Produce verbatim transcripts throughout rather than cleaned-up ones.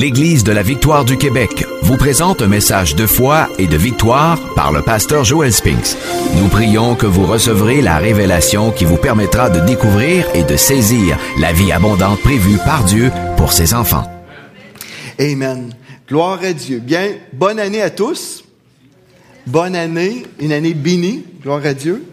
l'Église de la Victoire du Québec vous présente un message de foi et de victoire par le pasteur Joel Spinks. Nous prions que vous recevrez la révélation qui vous permettra de découvrir et de saisir la vie abondante prévue par Dieu pour ses enfants. Amen. Gloire à Dieu. Bien, bonne année à tous. Bonne année, une année bénie. Gloire à Dieu.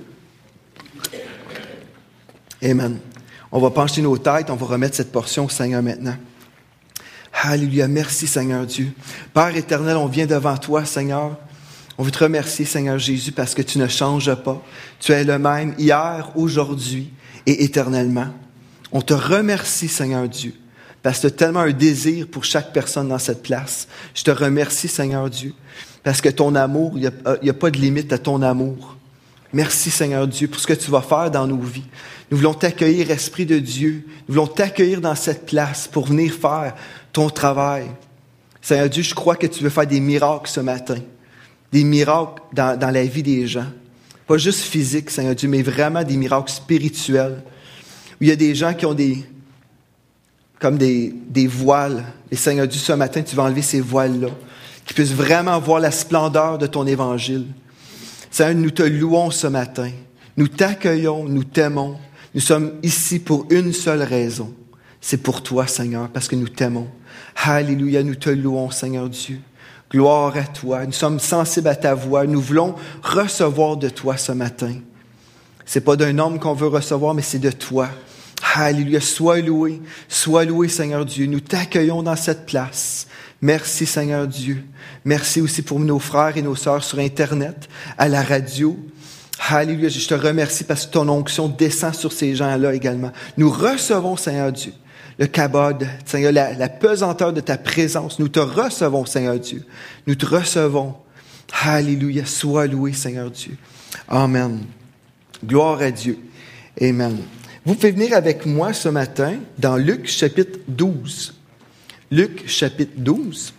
Amen. On va pencher nos têtes, on va remettre cette portion au Seigneur maintenant. Alléluia. Merci, Seigneur Dieu. Père éternel, on vient devant toi, Seigneur. On veut te remercier, Seigneur Jésus, parce que tu ne changes pas. Tu es le même hier, aujourd'hui et éternellement. On te remercie, Seigneur Dieu, parce que tu as tellement un désir pour chaque personne dans cette place. Je te remercie, Seigneur Dieu, parce que ton amour, il n'y a, a pas de limite à ton amour. Merci, Seigneur Dieu, pour ce que tu vas faire dans nos vies. Nous voulons t'accueillir, Esprit de Dieu. Nous voulons t'accueillir dans cette place pour venir faire ton travail. Seigneur Dieu, je crois que tu veux faire des miracles ce matin. Des miracles dans, dans la vie des gens. Pas juste physiques, Seigneur Dieu, mais vraiment des miracles spirituels. Où il y a des gens qui ont des, comme des, des voiles. Et Seigneur Dieu, ce matin, tu vas enlever ces voiles-là. Qu'ils puissent vraiment voir la splendeur de ton évangile. Seigneur, nous te louons ce matin. Nous t'accueillons, nous t'aimons. Nous sommes ici pour une seule raison. C'est pour toi, Seigneur, parce que nous t'aimons. Alléluia, nous te louons, Seigneur Dieu. Gloire à toi. Nous sommes sensibles à ta voix. Nous voulons recevoir de toi ce matin. C'est pas d'un homme qu'on veut recevoir, mais c'est de toi. Alléluia, sois loué. Sois loué, Seigneur Dieu. Nous t'accueillons dans cette place. Merci, Seigneur Dieu. Merci aussi pour nos frères et nos sœurs sur Internet, à la radio. Alléluia, je te remercie parce que ton onction descend sur ces gens-là également. Nous recevons, Seigneur Dieu, le kabod, Seigneur, la, la pesanteur de ta présence. Nous te recevons, Seigneur Dieu. Nous te recevons. Alléluia, sois loué, Seigneur Dieu. Amen. Gloire à Dieu. Amen. Vous pouvez venir avec moi ce matin dans Luc chapitre douze. Luc chapitre douze.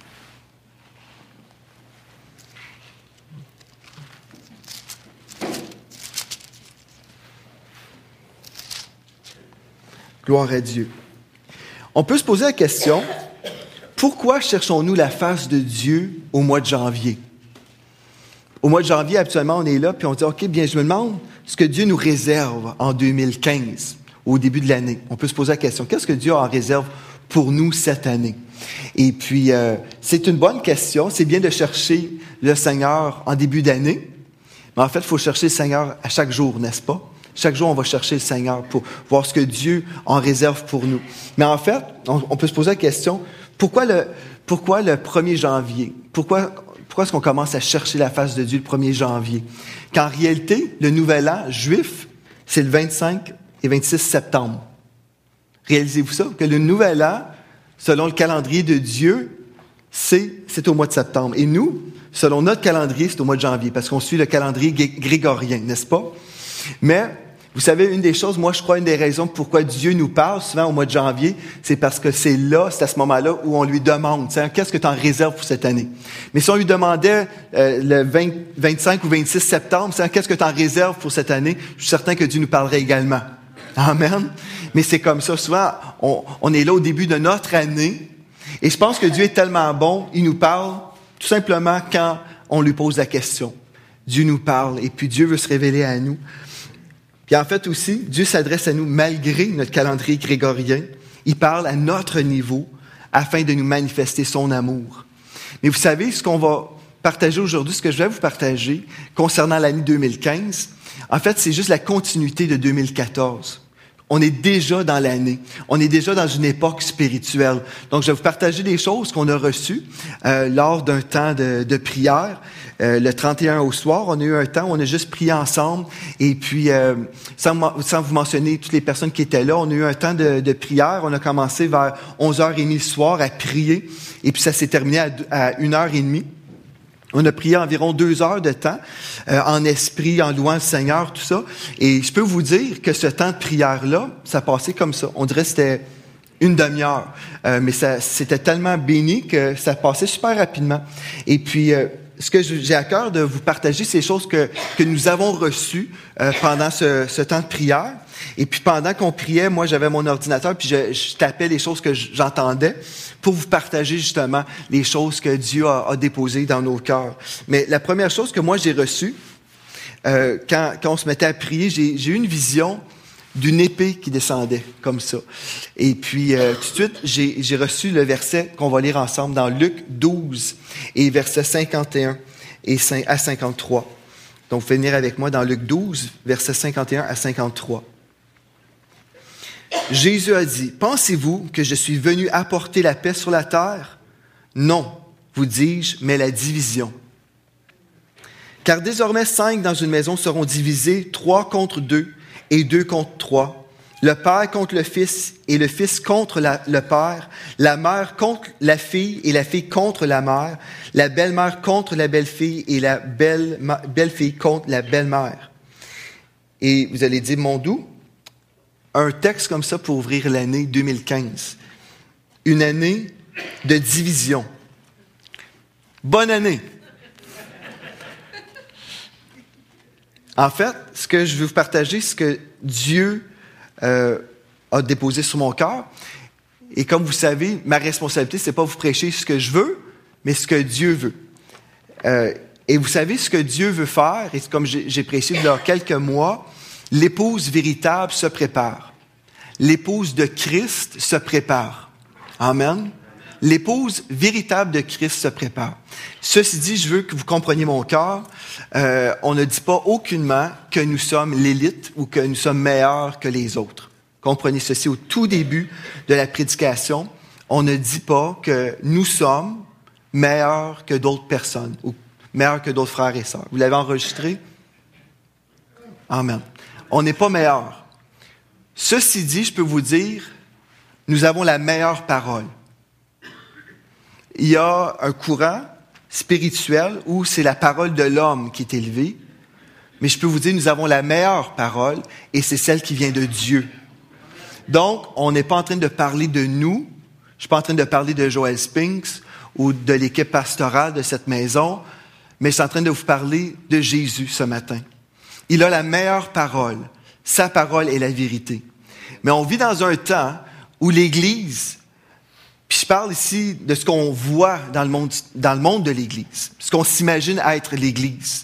Gloire à Dieu. On peut se poser la question, pourquoi cherchons-nous la face de Dieu au mois de janvier? Au mois de janvier, habituellement, on est là, puis on dit, OK, bien, je me demande ce que Dieu nous réserve en deux mille quinze, au début de l'année. On peut se poser la question, qu'est-ce que Dieu a en réserve pour nous cette année? Et puis, euh, c'est une bonne question. C'est bien de chercher le Seigneur en début d'année, mais en fait, il faut chercher le Seigneur à chaque jour, n'est-ce pas? Chaque jour, on va chercher le Seigneur pour voir ce que Dieu en réserve pour nous. Mais en fait, on, on peut se poser la question, pourquoi le, pourquoi le premier janvier? Pourquoi, pourquoi est-ce qu'on commence à chercher la face de Dieu le premier janvier? Qu'en réalité, le nouvel an juif, c'est le vingt-cinq et vingt-six septembre. Réalisez-vous ça? Que le nouvel an, selon le calendrier de Dieu, c'est, c'est au mois de septembre. Et nous, selon notre calendrier, c'est au mois de janvier, parce qu'on suit le calendrier grégorien, n'est-ce pas? Mais, vous savez, une des choses, moi je crois, une des raisons pourquoi Dieu nous parle souvent au mois de janvier, c'est parce que c'est là, c'est à ce moment-là où on lui demande, qu'est-ce que tu en réserves pour cette année? Mais si on lui demandait euh, le vingt, vingt-cinq ou vingt-six septembre, qu'est-ce que tu en réserves pour cette année? Je suis certain que Dieu nous parlerait également. Amen. Mais c'est comme ça, souvent, on, on est là au début de notre année, et je pense que Dieu est tellement bon, il nous parle tout simplement quand on lui pose la question. Dieu nous parle, et puis Dieu veut se révéler à nous. Puis en fait aussi, Dieu s'adresse à nous malgré notre calendrier grégorien. Il parle à notre niveau afin de nous manifester son amour. Mais vous savez, ce qu'on va partager aujourd'hui, ce que je vais vous partager concernant l'année deux mille quinze, en fait, c'est juste la continuité de deux mille quatorze. On est déjà dans l'année. On est déjà dans une époque spirituelle. Donc, je vais vous partager des choses qu'on a reçues euh, lors d'un temps de, de prière. Euh, le trente et un au soir, on a eu un temps où on a juste prié ensemble. Et puis, euh, sans, sans vous mentionner toutes les personnes qui étaient là, on a eu un temps de, de prière. On a commencé vers onze heures trente le soir à prier. Et puis, ça s'est terminé à, à une heure trente. On a prié environ deux heures de temps, euh, en esprit, en louant le Seigneur, tout ça. Et je peux vous dire que ce temps de prière-là, ça passait comme ça. On dirait que c'était une demi-heure. Euh, mais ça, c'était tellement béni que ça passait super rapidement. Et puis, euh, ce que j'ai à cœur de vous partager, c'est les choses que, que nous avons reçues euh, pendant ce, ce temps de prière. Et puis pendant qu'on priait, moi j'avais mon ordinateur, puis je, je tapais les choses que j'entendais pour vous partager justement les choses que Dieu a, a déposées dans nos cœurs. Mais la première chose que moi j'ai reçue, euh, quand, quand on se mettait à prier, j'ai, j'ai eu une vision d'une épée qui descendait comme ça. Et puis euh, tout de suite, j'ai, j'ai reçu le verset qu'on va lire ensemble dans Luc douze et versets cinquante et un et à cinquante-trois. Donc, vous pouvez venir avec moi dans Luc douze, versets cinquante et un à cinquante-trois. Jésus a dit, « Pensez-vous que je suis venu apporter la paix sur la terre? Non, vous dis-je, mais la division. Car désormais cinq dans une maison seront divisés, trois contre deux et deux contre trois. Le père contre le fils et le fils contre la, le père, la mère contre la fille et la fille contre la mère, la belle-mère contre la belle-fille et la belle, belle-fille contre la belle-mère. » Et vous allez dire, mon doux, un texte comme ça pour ouvrir l'année deux mille quinze. Une année de division. Bonne année! En fait, ce que je veux vous partager, c'est ce que Dieu Euh, a déposé sur mon cœur. Et comme vous savez, ma responsabilité, c'est pas vous prêcher ce que je veux, mais ce que Dieu veut. Euh, et vous savez ce que Dieu veut faire, et comme j'ai, j'ai prêché il y a quelques mois, l'épouse véritable se prépare. L'épouse de Christ se prépare. Amen. L'épouse véritable de Christ se prépare. Ceci dit, je veux que vous compreniez mon cœur. Euh, on ne dit pas aucunement que nous sommes l'élite ou que nous sommes meilleurs que les autres. Comprenez ceci, au tout début de la prédication, on ne dit pas que nous sommes meilleurs que d'autres personnes ou meilleurs que d'autres frères et sœurs. Vous l'avez enregistré? Amen. On n'est pas meilleurs. Ceci dit, je peux vous dire, nous avons la meilleure parole. Il y a un courant spirituel où c'est la parole de l'homme qui est élevée. Mais je peux vous dire, nous avons la meilleure parole et c'est celle qui vient de Dieu. Donc, on n'est pas en train de parler de nous. Je ne suis pas en train de parler de Joel Spinks ou de l'équipe pastorale de cette maison, mais je suis en train de vous parler de Jésus ce matin. Il a la meilleure parole. Sa parole est la vérité. Mais on vit dans un temps où l'Église, puis je parle ici de ce qu'on voit dans le monde, dans le monde de l'Église, ce qu'on s'imagine être l'Église.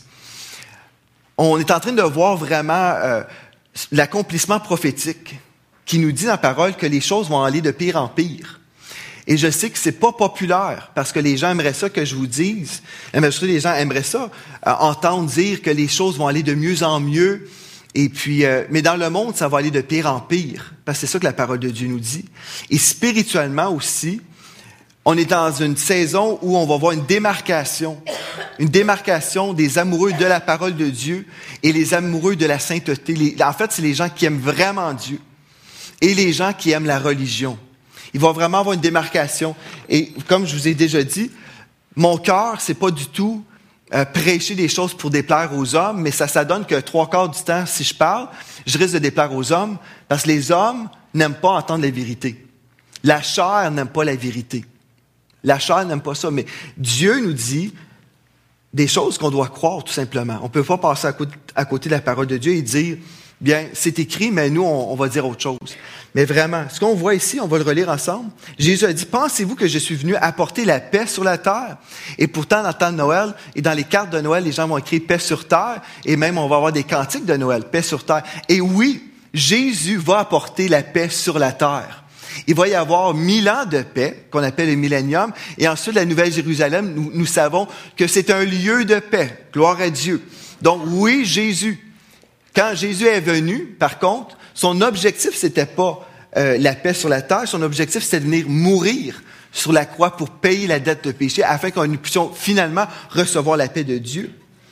On est en train de voir vraiment euh, l'accomplissement prophétique qui nous dit dans la parole que les choses vont aller de pire en pire. Et je sais que c'est pas populaire parce que les gens aimeraient ça que je vous dise. Les gens aimeraient ça, euh, entendre dire que les choses vont aller de mieux en mieux. Et puis, euh, mais dans le monde, ça va aller de pire en pire, parce que c'est ça que la parole de Dieu nous dit. Et spirituellement aussi, on est dans une saison où on va voir une démarcation, une démarcation des amoureux de la parole de Dieu et les amoureux de la sainteté. Les, en fait, c'est les gens qui aiment vraiment Dieu et les gens qui aiment la religion. Il va vraiment avoir une démarcation. Et comme je vous ai déjà dit, mon cœur, c'est pas du tout Euh, prêcher des choses pour déplaire aux hommes, mais ça, ça donne que trois quarts du temps, si je parle, je risque de déplaire aux hommes, parce que les hommes n'aiment pas entendre la vérité. La chair n'aime pas la vérité. La chair n'aime pas ça, mais Dieu nous dit des choses qu'on doit croire, tout simplement. On ne peut pas passer à côté, à côté de la parole de Dieu et dire, bien, c'est écrit, mais nous, on, on va dire autre chose. Mais vraiment, ce qu'on voit ici, on va le relire ensemble. Jésus a dit, « Pensez-vous que je suis venu apporter la paix sur la terre? » Et pourtant, dans le temps de Noël, et dans les cartes de Noël, les gens vont écrire « paix sur terre », et même on va avoir des cantiques de Noël, « paix sur terre ». Et oui, Jésus va apporter la paix sur la terre. Il va y avoir mille ans de paix, qu'on appelle le millénium, et ensuite la Nouvelle Jérusalem, nous, nous savons que c'est un lieu de paix. Gloire à Dieu. Donc oui, Jésus. Quand Jésus est venu, par contre, son objectif, c'était pas euh, la paix sur la terre. Son objectif, c'était de venir mourir sur la croix pour payer la dette de péché, afin que nous puissions finalement recevoir la paix de Dieu.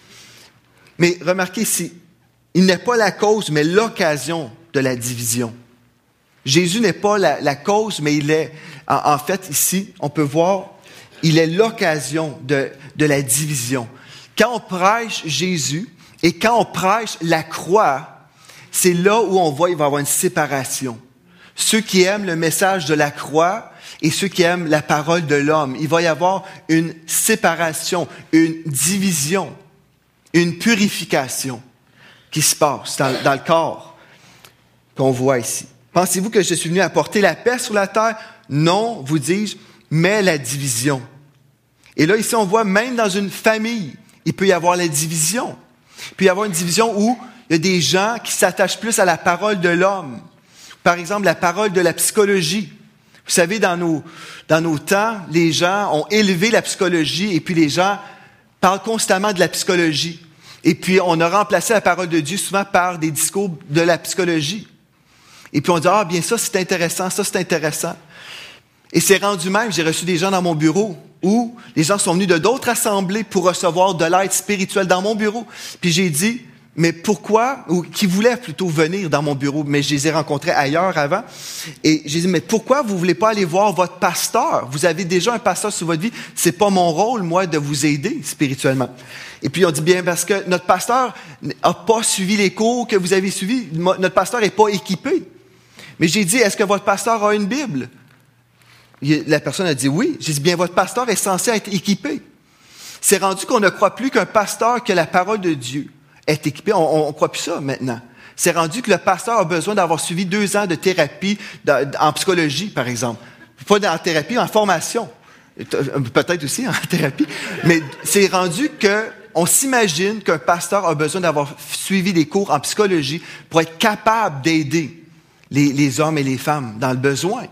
Mais remarquez ici, il n'est pas la cause, mais l'occasion de la division. Jésus n'est pas la, la cause, mais il est, en, en fait, ici, on peut voir, il est l'occasion de, de la division. Quand on prêche Jésus, et quand on prêche la croix, c'est là où on voit qu'il va y avoir une séparation. Ceux qui aiment le message de la croix et ceux qui aiment la parole de l'homme, il va y avoir une séparation, une division, une purification qui se passe dans, dans le corps. qu'on voit ici. Pensez-vous que je suis venu apporter la paix sur la terre? Non, vous dis-je, mais la division. Et là, ici, on voit même dans une famille, il peut y avoir la division. Il peut y avoir une division où il y a des gens qui s'attachent plus à la parole de l'homme. Par exemple, la parole de la psychologie. Vous savez, dans nos, dans nos temps, les gens ont élevé la psychologie et puis les gens parlent constamment de la psychologie. Et puis, on a remplacé la parole de Dieu souvent par des discours de la psychologie. Et puis, on dit, ah, bien ça, c'est intéressant, ça, c'est intéressant. Et c'est rendu même, j'ai reçu des gens dans mon bureau où les gens sont venus de d'autres assemblées pour recevoir de l'aide spirituelle dans mon bureau. Puis j'ai dit, mais pourquoi, ou qui voulaient plutôt venir dans mon bureau, mais je les ai rencontrés ailleurs avant. Et j'ai dit, mais pourquoi vous voulez pas aller voir votre pasteur? Vous avez déjà un pasteur sur votre vie. C'est pas mon rôle, moi, de vous aider spirituellement. Et puis on dit bien parce que notre pasteur a pas suivi les cours que vous avez suivis. Notre pasteur est pas équipé. Mais j'ai dit, est-ce que votre pasteur a une Bible? La personne a dit oui. J'ai dit, bien, votre pasteur est censé être équipé. C'est rendu qu'on ne croit plus qu'un pasteur, que la parole de Dieu est équipé. On ne croit plus ça maintenant. C'est rendu que le pasteur a besoin d'avoir suivi deux ans de thérapie de, en psychologie, par exemple. Pas en thérapie, en formation. Peut-être aussi en thérapie. Mais c'est rendu que on s'imagine qu'un pasteur a besoin d'avoir suivi des cours en psychologie pour être capable d'aider les, les hommes et les femmes dans le besoin.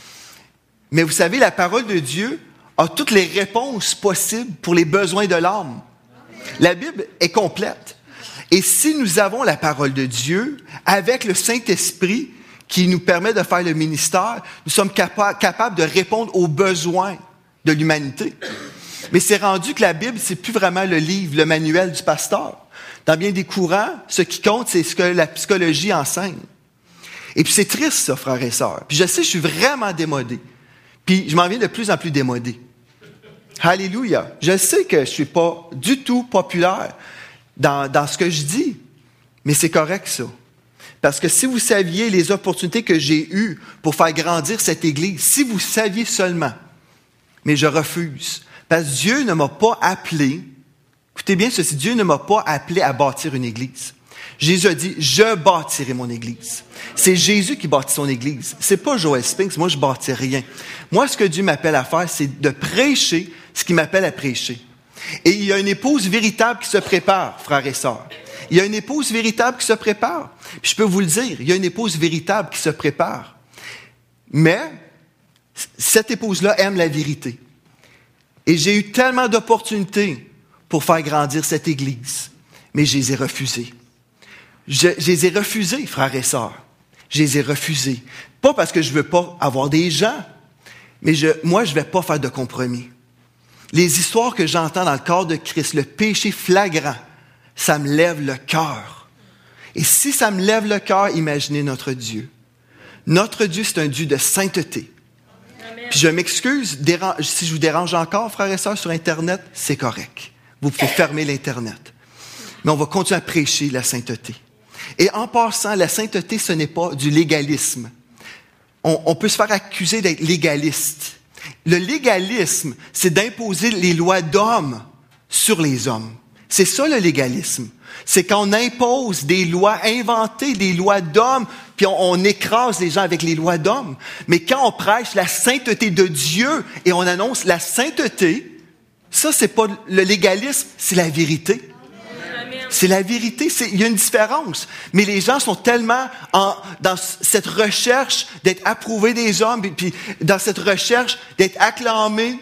Mais vous savez, la parole de Dieu a toutes les réponses possibles pour les besoins de l'âme. La Bible est complète. Et si nous avons la parole de Dieu, avec le Saint-Esprit qui nous permet de faire le ministère, nous sommes capa- capables de répondre aux besoins de l'humanité. Mais c'est rendu que la Bible, c'est plus vraiment le livre, le manuel du pasteur. Dans bien des courants, ce qui compte, c'est ce que la psychologie enseigne. Et puis c'est triste, ça, frères et sœurs. Puis je sais, je suis vraiment démodé. Puis je m'en viens de plus en plus démodé. Alléluia. Je sais que je suis pas du tout populaire dans, dans ce que je dis, mais c'est correct, ça. Parce que si vous saviez les opportunités que j'ai eues pour faire grandir cette Église, si vous saviez seulement, mais je refuse. Parce que Dieu ne m'a pas appelé, écoutez bien ceci, Dieu ne m'a pas appelé à bâtir une Église. Jésus a dit, je bâtirai mon Église. C'est Jésus qui bâtit son Église. C'est pas Joel Spinks, moi je bâtis rien. Moi, ce que Dieu m'appelle à faire, c'est de prêcher ce qu'il m'appelle à prêcher. Et il y a une épouse véritable qui se prépare, frères et sœurs. Il y a une épouse véritable qui se prépare. Puis je peux vous le dire, il y a une épouse véritable qui se prépare. Mais, cette épouse-là aime la vérité. Et j'ai eu tellement d'opportunités pour faire grandir cette Église, mais je les ai refusées. Je, je les ai refusées, frères et sœurs. Je les ai refusées. Pas parce que je veux pas avoir des gens, mais je, moi, je vais pas faire de compromis. Les histoires que j'entends dans le corps de Christ, le péché flagrant, ça me lève le cœur. Et si ça me lève le cœur, imaginez notre Dieu. Notre Dieu, c'est un Dieu de sainteté. Amen. Puis je m'excuse dérange, si je vous dérange encore, frères et sœurs, sur Internet, c'est correct. Vous pouvez fermer l'Internet. Mais on va continuer à prêcher la sainteté. Et en passant, la sainteté, ce n'est pas du légalisme. On, on peut se faire accuser d'être légaliste. Le légalisme, c'est d'imposer les lois d'hommes sur les hommes. C'est ça le légalisme. C'est quand on impose des lois inventées, des lois d'hommes, puis on, on écrase les gens avec les lois d'hommes. Mais quand on prêche la sainteté de Dieu et on annonce la sainteté, ça, c'est pas le légalisme, c'est la vérité. C'est la vérité, c'est, il y a une différence. Mais les gens sont tellement en, dans cette recherche d'être approuvés des hommes, puis, puis dans cette recherche d'être acclamés,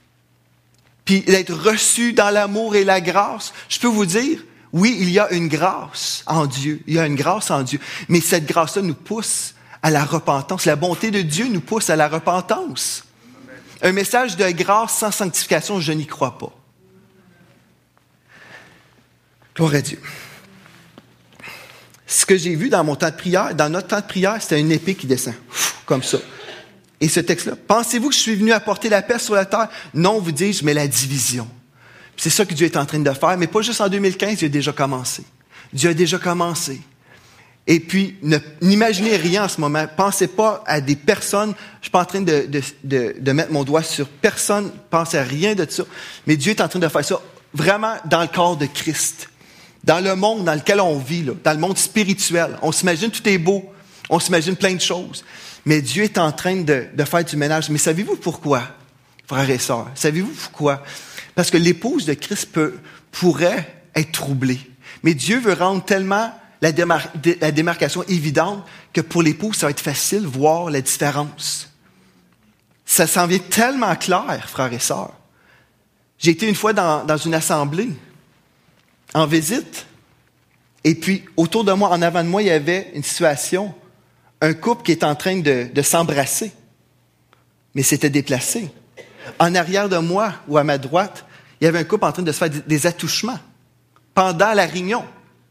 puis d'être reçus dans l'amour et la grâce. Je peux vous dire, oui, il y a une grâce en Dieu. Il y a une grâce en Dieu. Mais cette grâce-là nous pousse à la repentance. La bonté de Dieu nous pousse à la repentance. Un message de grâce sans sanctification, je n'y crois pas. Gloire à Dieu. Ce que j'ai vu dans mon temps de prière, dans notre temps de prière, c'était une épée qui descend, comme ça. Et ce texte-là, pensez-vous que je suis venu apporter la paix sur la terre? Non, vous dis-je, mais la division. Puis c'est ça que Dieu est en train de faire, mais pas juste en deux mille quinze, Dieu a déjà commencé. Dieu a déjà commencé. Et puis, ne, n'imaginez rien en ce moment. Pensez pas à des personnes. Je suis pas en train de, de, de, de mettre mon doigt sur personne. Pensez à rien de ça. Mais Dieu est en train de faire ça vraiment dans le corps de Christ. Dans le monde dans lequel on vit, là, dans le monde spirituel. On s'imagine tout est beau. On s'imagine plein de choses. Mais Dieu est en train de, de faire du ménage. Mais savez-vous pourquoi, frères et sœurs? Savez-vous pourquoi? Parce que l'épouse de Christ peut, pourrait être troublée. Mais Dieu veut rendre tellement la, démar- la démarcation évidente que pour l'épouse, ça va être facile de voir la différence. Ça s'en vient tellement clair, frères et sœurs. J'ai été une fois dans, dans une assemblée, en visite, et puis autour de moi, en avant de moi, il y avait une situation, un couple qui est en train de, de s'embrasser, mais c'était déplacé. En arrière de moi, ou à ma droite, il y avait un couple en train de se faire des, des attouchements pendant la réunion.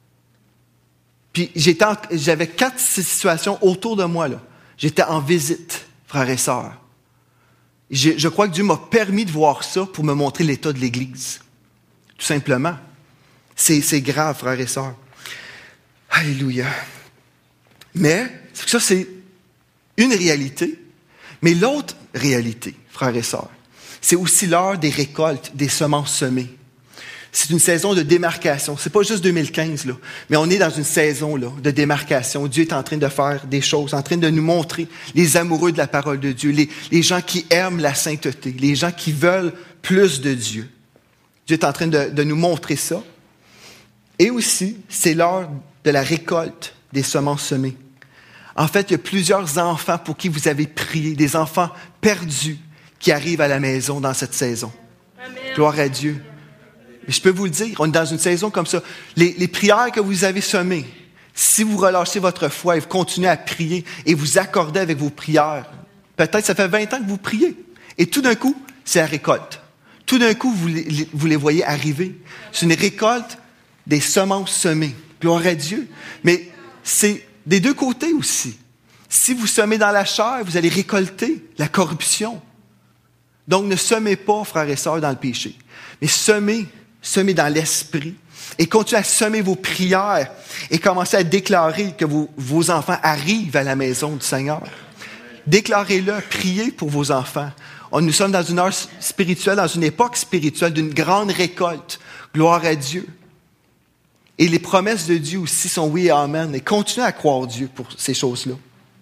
Puis j'étais en, j'avais quatre situations autour de moi, là. J'étais en visite, frères et sœurs. Je, je crois que Dieu m'a permis de voir ça pour me montrer l'état de l'Église. Tout simplement. C'est, c'est grave, frères et sœurs. Alléluia. Mais, ça, c'est une réalité. Mais l'autre réalité, frères et sœurs, c'est aussi l'heure des récoltes, des semences semées. C'est une saison de démarcation. C'est pas juste deux mille quinze, là. Mais on est dans une saison, là, de démarcation. Dieu est en train de faire des choses, en train de nous montrer les amoureux de la parole de Dieu, les, les gens qui aiment la sainteté, les gens qui veulent plus de Dieu. Dieu est en train de, de nous montrer ça. Et aussi, c'est l'heure de la récolte des semences semées. En fait, il y a plusieurs enfants pour qui vous avez prié, des enfants perdus qui arrivent à la maison dans cette saison. Amen. Gloire à Dieu. Mais je peux vous le dire, on est dans une saison comme ça. Les, les prières que vous avez semées, si vous relâchez votre foi et vous continuez à prier et vous accordez avec vos prières, peut-être ça fait vingt ans que vous priez. Et tout d'un coup, c'est la récolte. Tout d'un coup, vous les, vous les voyez arriver. C'est une récolte des semences semées. Gloire à Dieu. Mais c'est des deux côtés aussi. Si vous semez dans la chair, vous allez récolter la corruption. Donc, ne semez pas, frères et sœurs, dans le péché. Mais semez, semez dans l'esprit. Et continuez à semer vos prières et commencez à déclarer que vos, vos enfants arrivent à la maison du Seigneur. Déclarez-le, priez pour vos enfants. On, nous sommes dans une heure spirituelle, dans une époque spirituelle, d'une grande récolte. Gloire à Dieu. Et les promesses de Dieu aussi sont oui et amen. Et continuez à croire Dieu pour ces choses-là.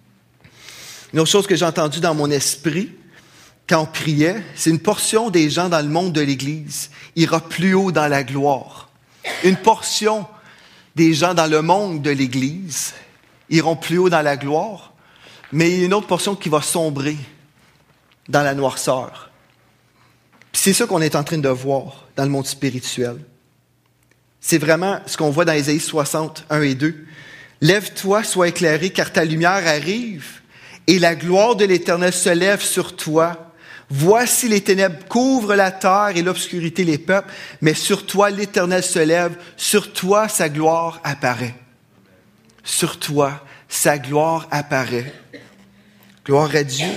Une autre chose que j'ai entendue dans mon esprit, quand on priait, c'est une portion des gens dans le monde de l'Église ira plus haut dans la gloire. Une portion des gens dans le monde de l'Église iront plus haut dans la gloire, mais il y a une autre portion qui va sombrer dans la noirceur. Puis c'est ça qu'on est en train de voir dans le monde spirituel. C'est vraiment ce qu'on voit dans Ésaïe soixante, un et deux. « Lève-toi, sois éclairé, car ta lumière arrive, et la gloire de l'Éternel se lève sur toi. Voici les ténèbres couvrent la terre et l'obscurité les peuples, mais sur toi l'Éternel se lève, sur toi sa gloire apparaît. » Sur toi sa gloire apparaît. Gloire à Dieu.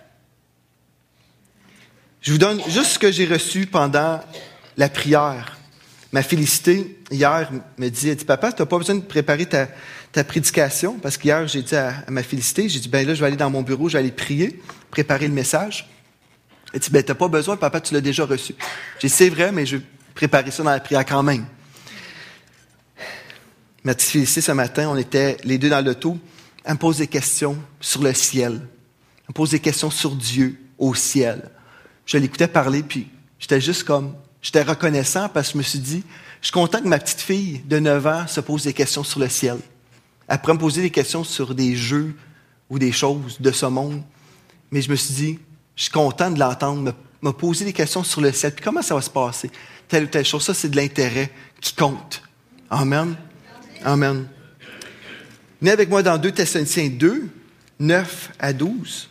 Je vous donne juste ce que j'ai reçu pendant la prière. Ma Félicité, hier, me dit, elle dit, papa, tu n'as pas besoin de préparer ta, ta prédication, parce qu'hier, j'ai dit à, à ma Félicité, j'ai dit, ben là, je vais aller dans mon bureau, je vais aller prier, préparer le message. Elle dit, ben, tu n'as pas besoin, papa, tu l'as déjà reçu. J'ai dit, c'est vrai, mais je vais préparer ça dans la prière quand même. Ma petite Félicité, ce matin, on était les deux dans l'auto, elle me pose des questions sur le ciel. Elle me pose des questions sur Dieu, au ciel. Je l'écoutais parler, puis j'étais juste comme, j'étais reconnaissant parce que je me suis dit, je suis content que ma petite fille de neuf ans se pose des questions sur le ciel. Elle pourrait me poser des questions sur des jeux ou des choses de ce monde. Mais je me suis dit, je suis content de l'entendre me, me poser des questions sur le ciel. Puis comment ça va se passer? Telle ou telle chose. Ça, c'est de l'intérêt qui compte. Amen. Amen. Venez avec moi dans deux Thessaloniciens deux, neuf à douze.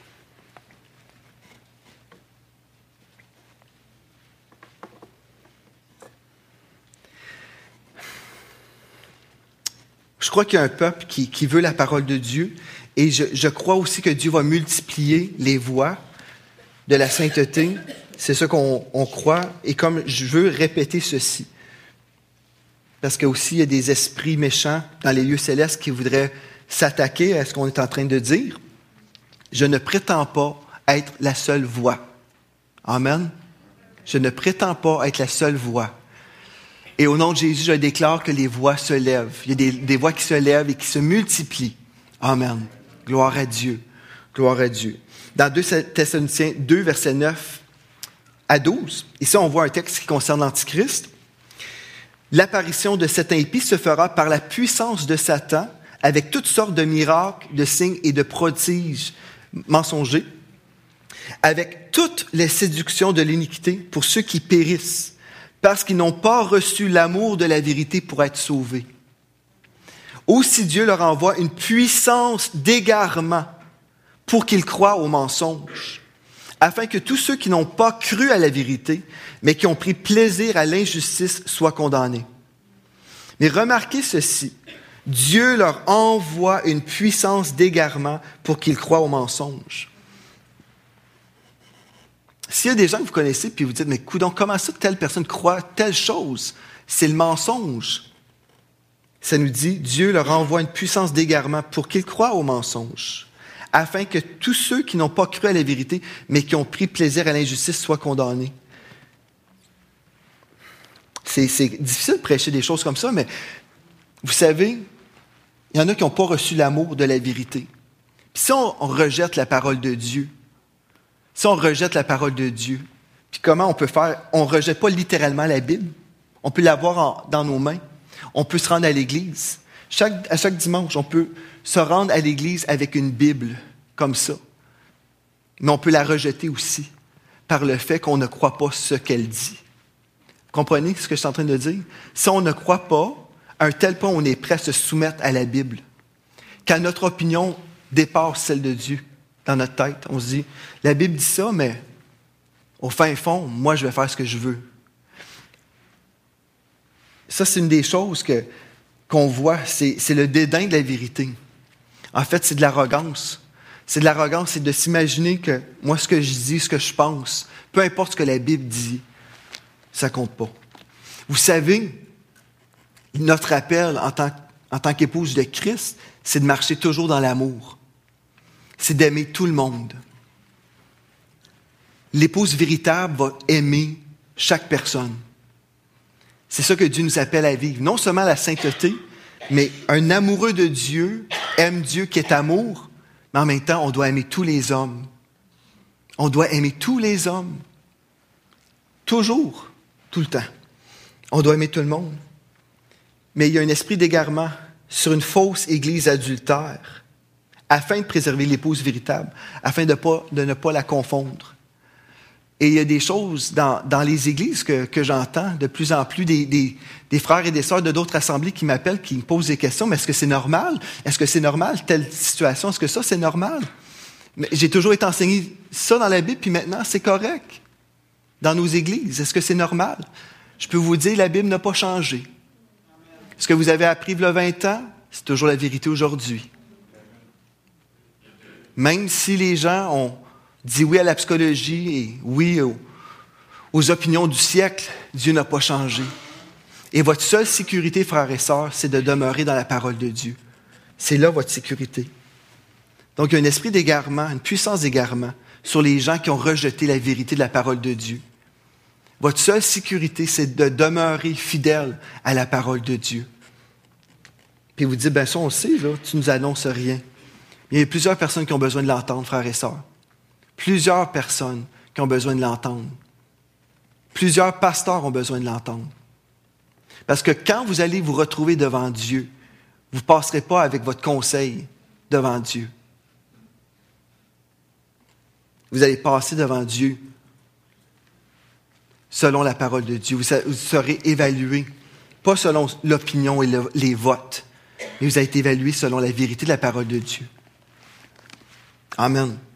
Je crois qu'il y a un peuple qui, qui veut la parole de Dieu et je, je crois aussi que Dieu va multiplier les voies de la sainteté. C'est ce qu'on on croit. Et comme je veux répéter ceci, parce qu'aussi il y a des esprits méchants dans les lieux célestes qui voudraient s'attaquer à ce qu'on est en train de dire. Je ne prétends pas être la seule voix. Amen. Je ne prétends pas être la seule voix. Et au nom de Jésus, je déclare que les voix se lèvent. Il y a des, des voix qui se lèvent et qui se multiplient Amen. Gloire à Dieu. Gloire à Dieu. Dans deux Thessaloniciens deux, versets neuf à douze, ici on voit un texte qui concerne l'Antichrist. L'apparition de cet impie se fera par la puissance de Satan, avec toutes sortes de miracles, de signes et de prodiges mensongers, avec toutes les séductions de l'iniquité pour ceux qui périssent, parce qu'ils n'ont pas reçu l'amour de la vérité pour être sauvés. Aussi Dieu leur envoie une puissance d'égarement pour qu'ils croient aux mensonges, afin que tous ceux qui n'ont pas cru à la vérité, mais qui ont pris plaisir à l'injustice, soient condamnés. Mais remarquez ceci, Dieu leur envoie une puissance d'égarement pour qu'ils croient aux mensonges. S'il y a des gens que vous connaissez, puis vous dites, mais coudonc, comment ça telle personne croit telle chose? C'est le mensonge. Ça nous dit, Dieu leur envoie une puissance d'égarement pour qu'ils croient aux mensonges, afin que tous ceux qui n'ont pas cru à la vérité, mais qui ont pris plaisir à l'injustice, soient condamnés. C'est, c'est difficile de prêcher des choses comme ça, mais vous savez, il y en a qui n'ont pas reçu l'amour de la vérité. Puis si on, on rejette la parole de Dieu, si on rejette la parole de Dieu, puis comment on peut faire? On ne rejette pas littéralement la Bible. On peut l'avoir en, dans nos mains. On peut se rendre à l'église. Chaque, à chaque dimanche, on peut se rendre à l'église avec une Bible, comme ça. Mais on peut la rejeter aussi, par le fait qu'on ne croit pas ce qu'elle dit. Vous comprenez ce que je suis en train de dire? Si on ne croit pas, à un tel point, on est prêt à se soumettre à la Bible. Quand notre opinion dépasse celle de Dieu dans notre tête, on se dit, la Bible dit ça, mais au fin fond, moi, je vais faire ce que je veux. Ça, c'est une des choses que, qu'on voit, c'est, c'est le dédain de la vérité. En fait, c'est de l'arrogance. C'est de l'arrogance, c'est de s'imaginer que moi, ce que je dis, ce que je pense, peu importe ce que la Bible dit, ça compte pas. Vous savez, notre appel en tant, en tant qu'épouse de Christ, c'est de marcher toujours dans l'amour. C'est d'aimer tout le monde. L'épouse véritable va aimer chaque personne. C'est ça que Dieu nous appelle à vivre. Non seulement la sainteté, mais un amoureux de Dieu aime Dieu qui est amour, mais en même temps, on doit aimer tous les hommes. On doit aimer tous les hommes. Toujours. Tout le temps. On doit aimer tout le monde. Mais il y a un esprit d'égarement sur une fausse église adultère afin de préserver l'épouse véritable, afin de, pas, de ne pas la confondre. Et il y a des choses dans, dans les églises que, que j'entends de plus en plus, des, des, des frères et des sœurs de d'autres assemblées qui m'appellent, qui me posent des questions. Mais est-ce que c'est normal? Est-ce que c'est normal, telle situation? Est-ce que ça, c'est normal? Mais j'ai toujours été enseigné ça dans la Bible, puis maintenant, c'est correct. Dans nos églises, est-ce que c'est normal? Je peux vous dire, la Bible n'a pas changé. Ce que vous avez appris il y a vingt ans, c'est toujours la vérité aujourd'hui. Même si les gens ont dit oui à la psychologie et oui aux, aux opinions du siècle, Dieu n'a pas changé. Et votre seule sécurité, frères et sœurs, c'est de demeurer dans la parole de Dieu. C'est là votre sécurité. Donc, il y a un esprit d'égarement, une puissance d'égarement sur les gens qui ont rejeté la vérité de la parole de Dieu. Votre seule sécurité, c'est de demeurer fidèle à la parole de Dieu. Puis vous dites, ben ça, on le sait, là, tu nous annonces rien. Il y a plusieurs personnes qui ont besoin de l'entendre, frères et sœurs. Plusieurs personnes qui ont besoin de l'entendre. Plusieurs pasteurs ont besoin de l'entendre. Parce que quand vous allez vous retrouver devant Dieu, vous ne passerez pas avec votre conseil devant Dieu. Vous allez passer devant Dieu selon la parole de Dieu. Vous serez évalué, pas selon l'opinion et le, les votes, mais vous allez être évalué selon la vérité de la parole de Dieu. Amen.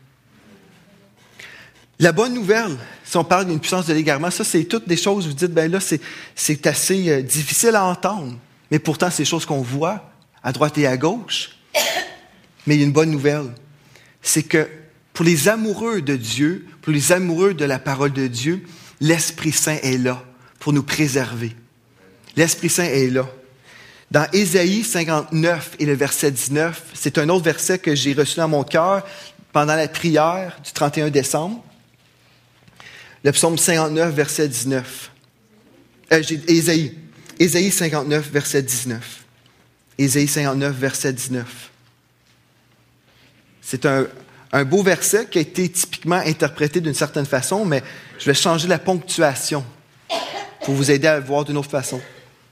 La bonne nouvelle, si on parle d'une puissance de l'égarement, ça, c'est toutes des choses, vous dites, ben là, c'est, c'est assez euh, difficile à entendre. Mais pourtant, c'est des choses qu'on voit à droite et à gauche. Mais il y a une bonne nouvelle. C'est que pour les amoureux de Dieu, pour les amoureux de la parole de Dieu, l'Esprit Saint est là pour nous préserver. L'Esprit Saint est là. Dans Ésaïe cinquante-neuf et le verset dix-neuf, c'est un autre verset que j'ai reçu dans mon cœur pendant la prière du trente et un décembre. Le psaume cinquante-neuf, verset dix-neuf. Euh, j'ai, Ésaïe. Ésaïe cinquante-neuf, verset dix-neuf. Ésaïe cinquante-neuf, verset dix-neuf. C'est un, un beau verset qui a été typiquement interprété d'une certaine façon, mais je vais changer la ponctuation pour vous aider à le voir d'une autre façon.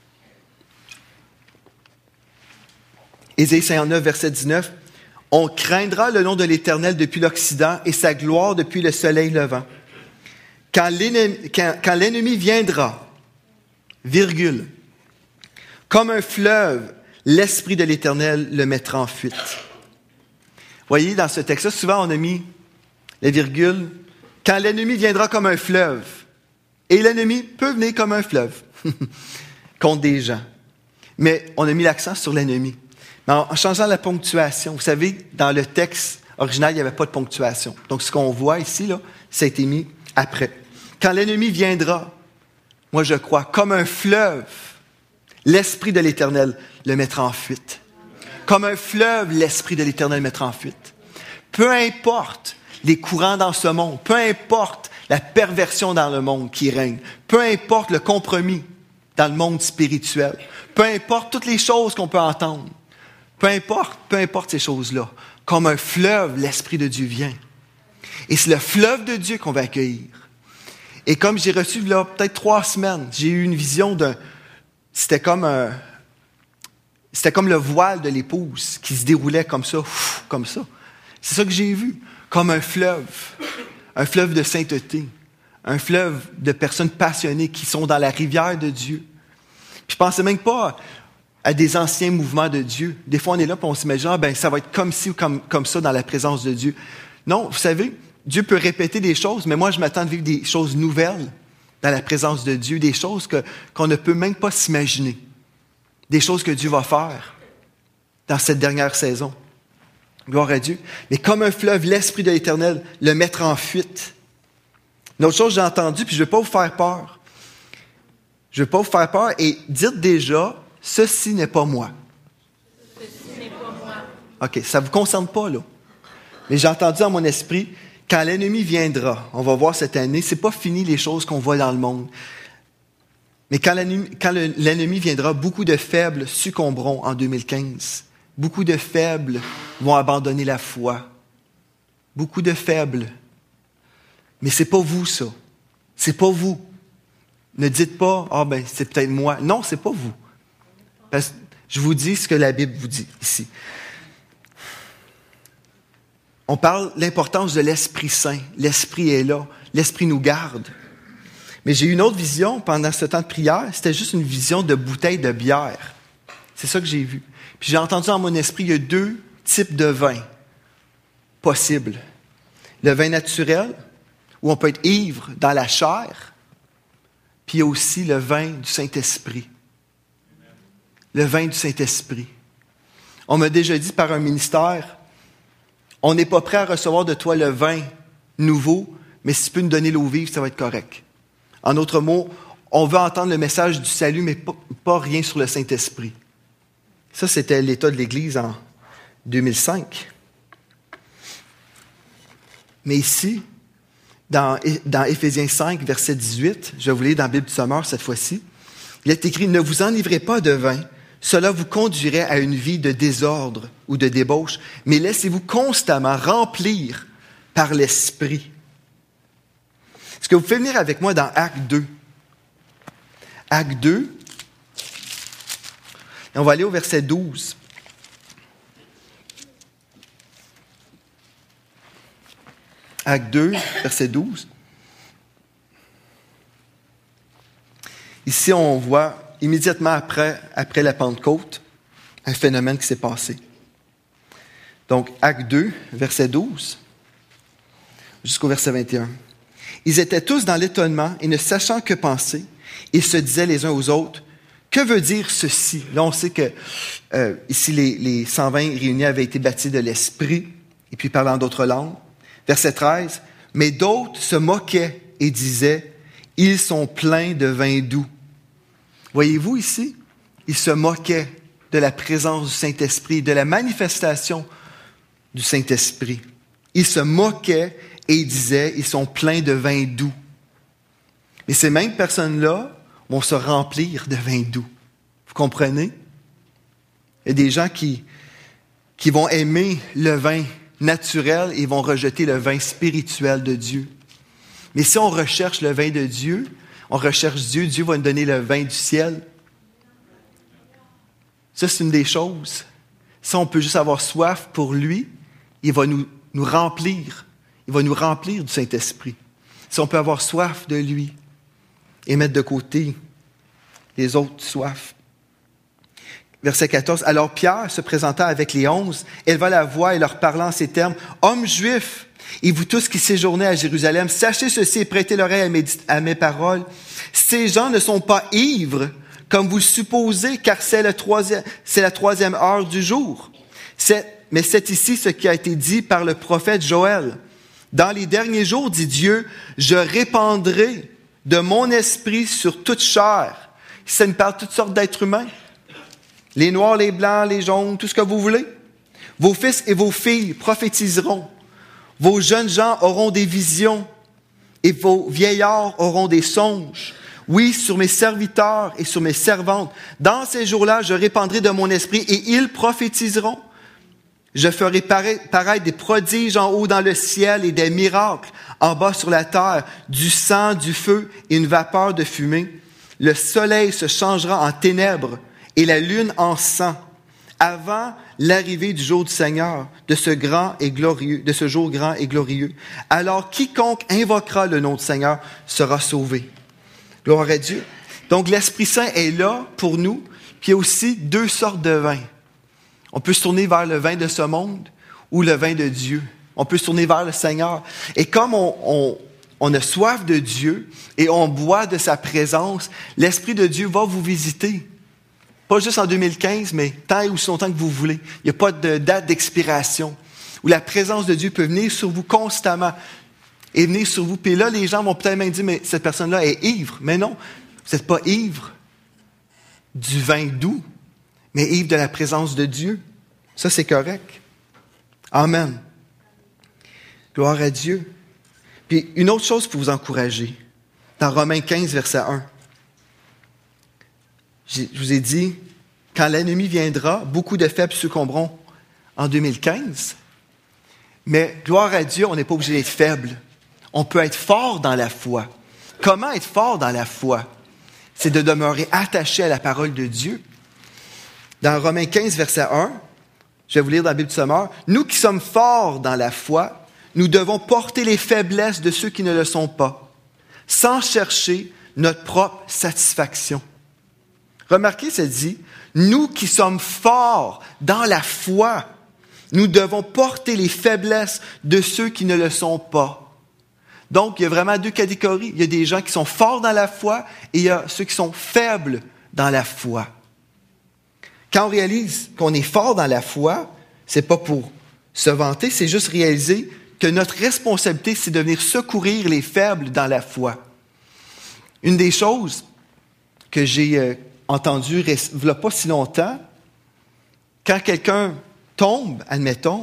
Ésaïe cinquante-neuf, verset dix-neuf. « On craindra le nom de l'Éternel depuis l'Occident et sa gloire depuis le soleil levant. Quand l'ennemi, quand, quand l'ennemi viendra, virgule, comme un fleuve, l'Esprit de l'Éternel le mettra en fuite. » Voyez, dans ce texte-là, souvent on a mis la virgule. « Quand l'ennemi viendra comme un fleuve. » Et l'ennemi peut venir comme un fleuve contre des gens. Mais on a mis l'accent sur l'ennemi. Mais en changeant la ponctuation, vous savez, dans le texte original, il n'y avait pas de ponctuation. Donc, ce qu'on voit ici, là, ça a été mis après. Quand l'ennemi viendra, moi je crois, comme un fleuve, l'Esprit de l'Éternel le mettra en fuite. Comme un fleuve, l'Esprit de l'Éternel le mettra en fuite. Peu importe les courants dans ce monde, peu importe la perversion dans le monde qui règne, peu importe le compromis dans le monde spirituel, peu importe toutes les choses qu'on peut entendre, peu importe, peu importe ces choses-là, comme un fleuve, l'Esprit de Dieu vient. Et c'est le fleuve de Dieu qu'on va accueillir. Et comme j'ai reçu, là, peut-être trois semaines, j'ai eu une vision d'un... C'était comme un... C'était comme le voile de l'épouse qui se déroulait comme ça, ouf, comme ça. C'est ça que j'ai vu, comme un fleuve, un fleuve de sainteté, un fleuve de personnes passionnées qui sont dans la rivière de Dieu. Puis je pensais même pas à des anciens mouvements de Dieu. Des fois, on est là et on s'imagine, ah, ben, ça va être comme ci ou comme, comme ça dans la présence de Dieu. Non, vous savez, Dieu peut répéter des choses, mais moi, je m'attends de vivre des choses nouvelles dans la présence de Dieu, des choses que, qu'on ne peut même pas s'imaginer, des choses que Dieu va faire dans cette dernière saison. Gloire à Dieu. Mais comme un fleuve, l'Esprit de l'Éternel le mettra en fuite. Une autre chose que j'ai entendue, puis je ne veux pas vous faire peur. Je ne veux pas vous faire peur et dire déjà, ceci n'est pas moi. Ceci n'est pas moi. OK, ça ne vous concerne pas, là. Mais j'ai entendu dans mon esprit, quand l'ennemi viendra, on va voir cette année, c'est pas fini les choses qu'on voit dans le monde. Mais quand l'ennemi, quand le, l'ennemi viendra, beaucoup de faibles succomberont en deux mille quinze. Beaucoup de faibles vont abandonner la foi. Beaucoup de faibles. Mais c'est pas vous, ça. C'est pas vous. Ne dites pas, ah ben, c'est peut-être moi. Non, c'est pas vous. Parce que je vous dis ce que la Bible vous dit ici. On parle de l'importance de l'Esprit Saint. L'Esprit est là. L'Esprit nous garde. Mais j'ai eu une autre vision pendant ce temps de prière. C'était juste une vision de bouteille de bière. C'est ça que j'ai vu. Puis j'ai entendu dans mon esprit, il y a deux types de vin possibles. Le vin naturel, où on peut être ivre dans la chair. Puis il y a aussi le vin du Saint-Esprit. Le vin du Saint-Esprit. On m'a déjà dit par un ministère, on n'est pas prêt à recevoir de toi le vin nouveau, mais si tu peux nous donner l'eau vive, ça va être correct. En d'autres mots, on veut entendre le message du salut, mais pas, pas rien sur le Saint-Esprit. Ça, c'était l'état de l'Église en deux mille cinq. Mais ici, dans, dans Éphésiens cinq, verset dix-huit, je vais vous lire dans la Bible du Sommeur cette fois-ci, il est écrit « Ne vous enivrez pas de vin, cela vous conduirait à une vie de désordre ou de débauche, mais laissez-vous constamment remplir par l'Esprit. » Est-ce que vous pouvez venir avec moi dans Actes deux? Actes deux, et on va aller au verset douze. Actes deux, verset douze. Ici, on voit immédiatement après, après la Pentecôte, un phénomène qui s'est passé. Donc, Actes deux, verset douze, jusqu'au verset vingt et un. Ils étaient tous dans l'étonnement et ne sachant que penser, ils se disaient les uns aux autres, « Que veut dire ceci? » Là, on sait que euh, ici, les, les cent vingt réunis avaient été baptisés de l'Esprit, et puis parlant d'autres langues. Verset treize, « Mais d'autres se moquaient et disaient, « Ils sont pleins de vin doux. » Voyez-vous ici? Ils se moquaient de la présence du Saint-Esprit, de la manifestation du Saint-Esprit. Ils se moquaient et ils disaient, ils sont pleins de vin doux. Mais ces mêmes personnes-là vont se remplir de vin doux. Vous comprenez? Il y a des gens qui, qui vont aimer le vin naturel et vont rejeter le vin spirituel de Dieu. Mais si on recherche le vin de Dieu, on recherche Dieu, Dieu va nous donner le vin du ciel. Ça, c'est une des choses. Si on peut juste avoir soif pour lui, il va nous, nous remplir. Il va nous remplir du Saint-Esprit. Si on peut avoir soif de lui et mettre de côté les autres soifs. Verset quatorze. Alors Pierre, se présentant avec les onze, éleva la voix et leur parlant en ces termes. « Hommes juifs, et vous tous qui séjournez à Jérusalem, sachez ceci et prêtez l'oreille à mes, à mes paroles. Ces gens ne sont pas ivres, comme vous le supposez, car c'est, le troisième, c'est la troisième heure du jour. C'est, mais c'est ici ce qui a été dit par le prophète Joël. Dans les derniers jours, dit Dieu, je répandrai de mon esprit sur toute chair. » Ça nous parle de toutes sortes d'êtres humains. Les noirs, les blancs, les jaunes, tout ce que vous voulez. Vos fils et vos filles prophétiseront. Vos jeunes gens auront des visions et vos vieillards auront des songes. Oui, sur mes serviteurs et sur mes servantes. Dans ces jours-là, je répandrai de mon esprit et ils prophétiseront. Je ferai paraître des prodiges en haut dans le ciel et des miracles en bas sur la terre, du sang, du feu et une vapeur de fumée. Le soleil se changera en ténèbres et la lune en sang, avant l'arrivée du jour du Seigneur, de ce grand et glorieux, de ce jour grand et glorieux. Alors quiconque invoquera le nom du Seigneur sera sauvé. Gloire à Dieu. Donc l'Esprit Saint est là pour nous, puis il y a aussi deux sortes de vins. On peut se tourner vers le vin de ce monde ou le vin de Dieu. On peut se tourner vers le Seigneur. Et comme on, on, on a soif de Dieu et on boit de sa présence, l'Esprit de Dieu va vous visiter. Pas juste en deux mille quinze, mais tant et aussi longtemps que vous voulez. Il n'y a pas de date d'expiration où la présence de Dieu peut venir sur vous constamment et venir sur vous. Puis là, les gens vont peut-être même dire, mais cette personne-là est ivre. Mais non, vous n'êtes pas ivre du vin doux, mais ivre de la présence de Dieu. Ça, c'est correct. Amen. Gloire à Dieu. Puis une autre chose pour vous encourager, dans Romains quinze, verset un. Je vous ai dit, quand l'ennemi viendra, beaucoup de faibles succomberont en deux mille quinze. Mais gloire à Dieu, on n'est pas obligé d'être faible. On peut être fort dans la foi. Comment être fort dans la foi? C'est de demeurer attaché à la parole de Dieu. Dans Romains quinze, verset un, je vais vous lire dans la Bible du Sommeur. « Nous qui sommes forts dans la foi, nous devons porter les faiblesses de ceux qui ne le sont pas, sans chercher notre propre satisfaction. » Remarquez, ça dit, nous qui sommes forts dans la foi, nous devons porter les faiblesses de ceux qui ne le sont pas. Donc, il y a vraiment deux catégories. Il y a des gens qui sont forts dans la foi et il y a ceux qui sont faibles dans la foi. Quand on réalise qu'on est fort dans la foi, c'est pas pour se vanter, c'est juste réaliser que notre responsabilité, c'est de venir secourir les faibles dans la foi. Une des choses que j'ai euh, entendu il n'y a pas si longtemps, quand quelqu'un tombe, admettons,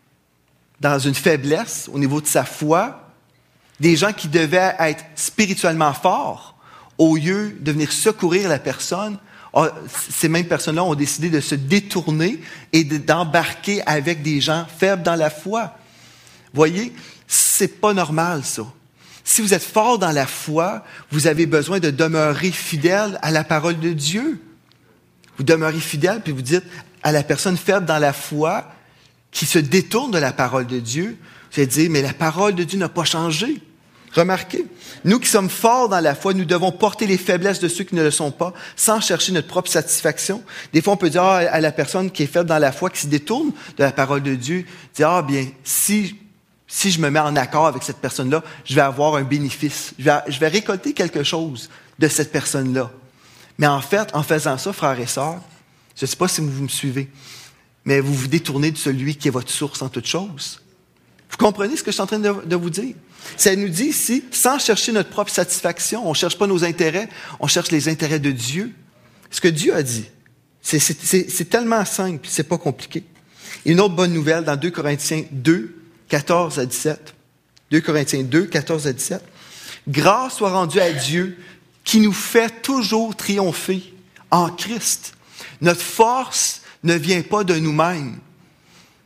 dans une faiblesse au niveau de sa foi, des gens qui devaient être spirituellement forts, au lieu de venir secourir la personne, ces mêmes personnes-là ont décidé de se détourner et d'embarquer avec des gens faibles dans la foi. Voyez, c'est pas normal, ça. Si vous êtes fort dans la foi, vous avez besoin de demeurer fidèle à la parole de Dieu. Vous demeurez fidèle, puis vous dites à la personne faible dans la foi qui se détourne de la parole de Dieu, vous allez dire, mais la parole de Dieu n'a pas changé. Remarquez, nous qui sommes forts dans la foi, nous devons porter les faiblesses de ceux qui ne le sont pas, sans chercher notre propre satisfaction. Des fois, on peut dire ah, à la personne qui est faible dans la foi, qui se détourne de la parole de Dieu, dire ah bien, si Si je me mets en accord avec cette personne-là, je vais avoir un bénéfice. Je vais, je vais récolter quelque chose de cette personne-là. Mais en fait, en faisant ça, frères et sœurs, je ne sais pas si vous me suivez, mais vous vous détournez de celui qui est votre source en toutes choses. Vous comprenez ce que je suis en train de, de vous dire? Ça nous dit ici, sans chercher notre propre satisfaction, on ne cherche pas nos intérêts, on cherche les intérêts de Dieu. Ce que Dieu a dit, c'est, c'est, c'est, c'est tellement simple, c'est pas compliqué. Et une autre bonne nouvelle dans deux Corinthiens deux, quatorze à dix-sept. deux Corinthiens deux, quatorze à dix-sept. Grâce soit rendue à Dieu qui nous fait toujours triompher en Christ. Notre force ne vient pas de nous-mêmes.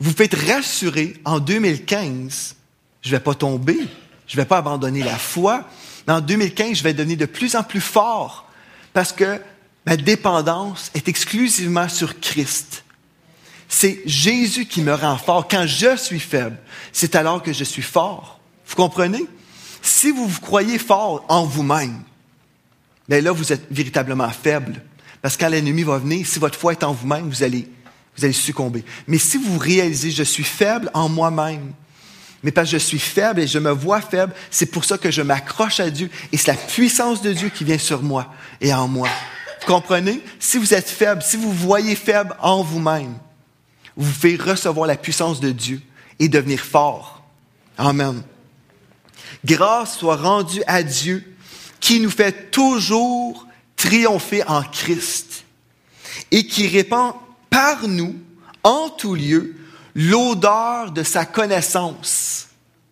vous faites rassurer, en deux mille quinze, je ne vais pas tomber, je ne vais pas abandonner la foi, mais en deux mille quinze, je vais devenir de plus en plus fort parce que ma dépendance est exclusivement sur Christ. C'est Jésus qui me rend fort. Quand je suis faible, c'est alors que je suis fort. Vous comprenez? Si vous vous croyez fort en vous-même, bien là, vous êtes véritablement faible. Parce que quand l'ennemi va venir, si votre foi est en vous-même, vous allez, vous allez succomber. Mais si vous réalisez, je suis faible en moi-même, mais parce que je suis faible et je me vois faible, c'est pour ça que je m'accroche à Dieu. Et c'est la puissance de Dieu qui vient sur moi et en moi. Vous comprenez? Si vous êtes faible, si vous vous voyez faible en vous-même, vous pouvez recevoir la puissance de Dieu et devenir fort. Amen. Grâce soit rendue à Dieu qui nous fait toujours triompher en Christ et qui répand par nous, en tout lieu, l'odeur de sa connaissance.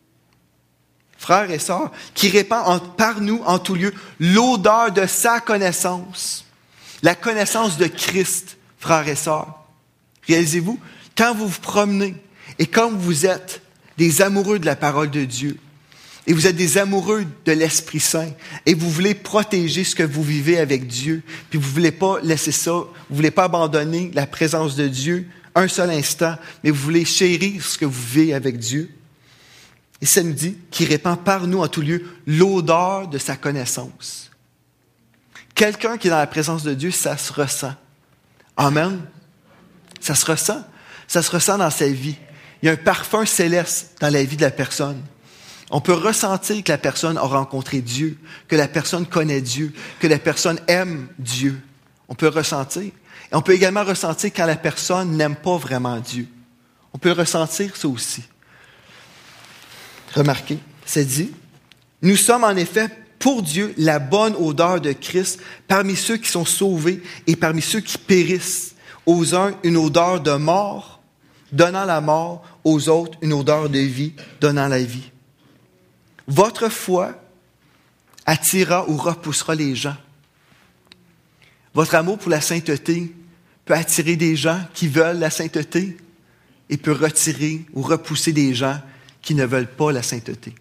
Frères et sœurs, qui répand en, par nous, en tout lieu, l'odeur de sa connaissance. La connaissance de Christ, frères et sœurs. Réalisez-vous, quand vous vous promenez et quand vous êtes des amoureux de la parole de Dieu, et vous êtes des amoureux de l'Esprit Saint, et vous voulez protéger ce que vous vivez avec Dieu, puis vous ne voulez pas laisser ça, vous ne voulez pas abandonner la présence de Dieu un seul instant, mais vous voulez chérir ce que vous vivez avec Dieu. Et ça nous dit qu'il répand par nous en tout lieu l'odeur de sa connaissance. Quelqu'un qui est dans la présence de Dieu, ça se ressent. Amen. Ça se ressent. Ça se ressent dans sa vie. Il y a un parfum céleste dans la vie de la personne. On peut ressentir que la personne a rencontré Dieu, que la personne connaît Dieu, que la personne aime Dieu. On peut ressentir. Et on peut également ressentir quand la personne n'aime pas vraiment Dieu. On peut ressentir ça aussi. Remarquez, c'est dit, nous sommes en effet pour Dieu la bonne odeur de Christ parmi ceux qui sont sauvés et parmi ceux qui périssent. Aux uns, une odeur de mort, donnant la mort, aux autres, une odeur de vie, donnant la vie. Votre foi attirera ou repoussera les gens. Votre amour pour la sainteté peut attirer des gens qui veulent la sainteté et peut retirer ou repousser des gens qui ne veulent pas la sainteté.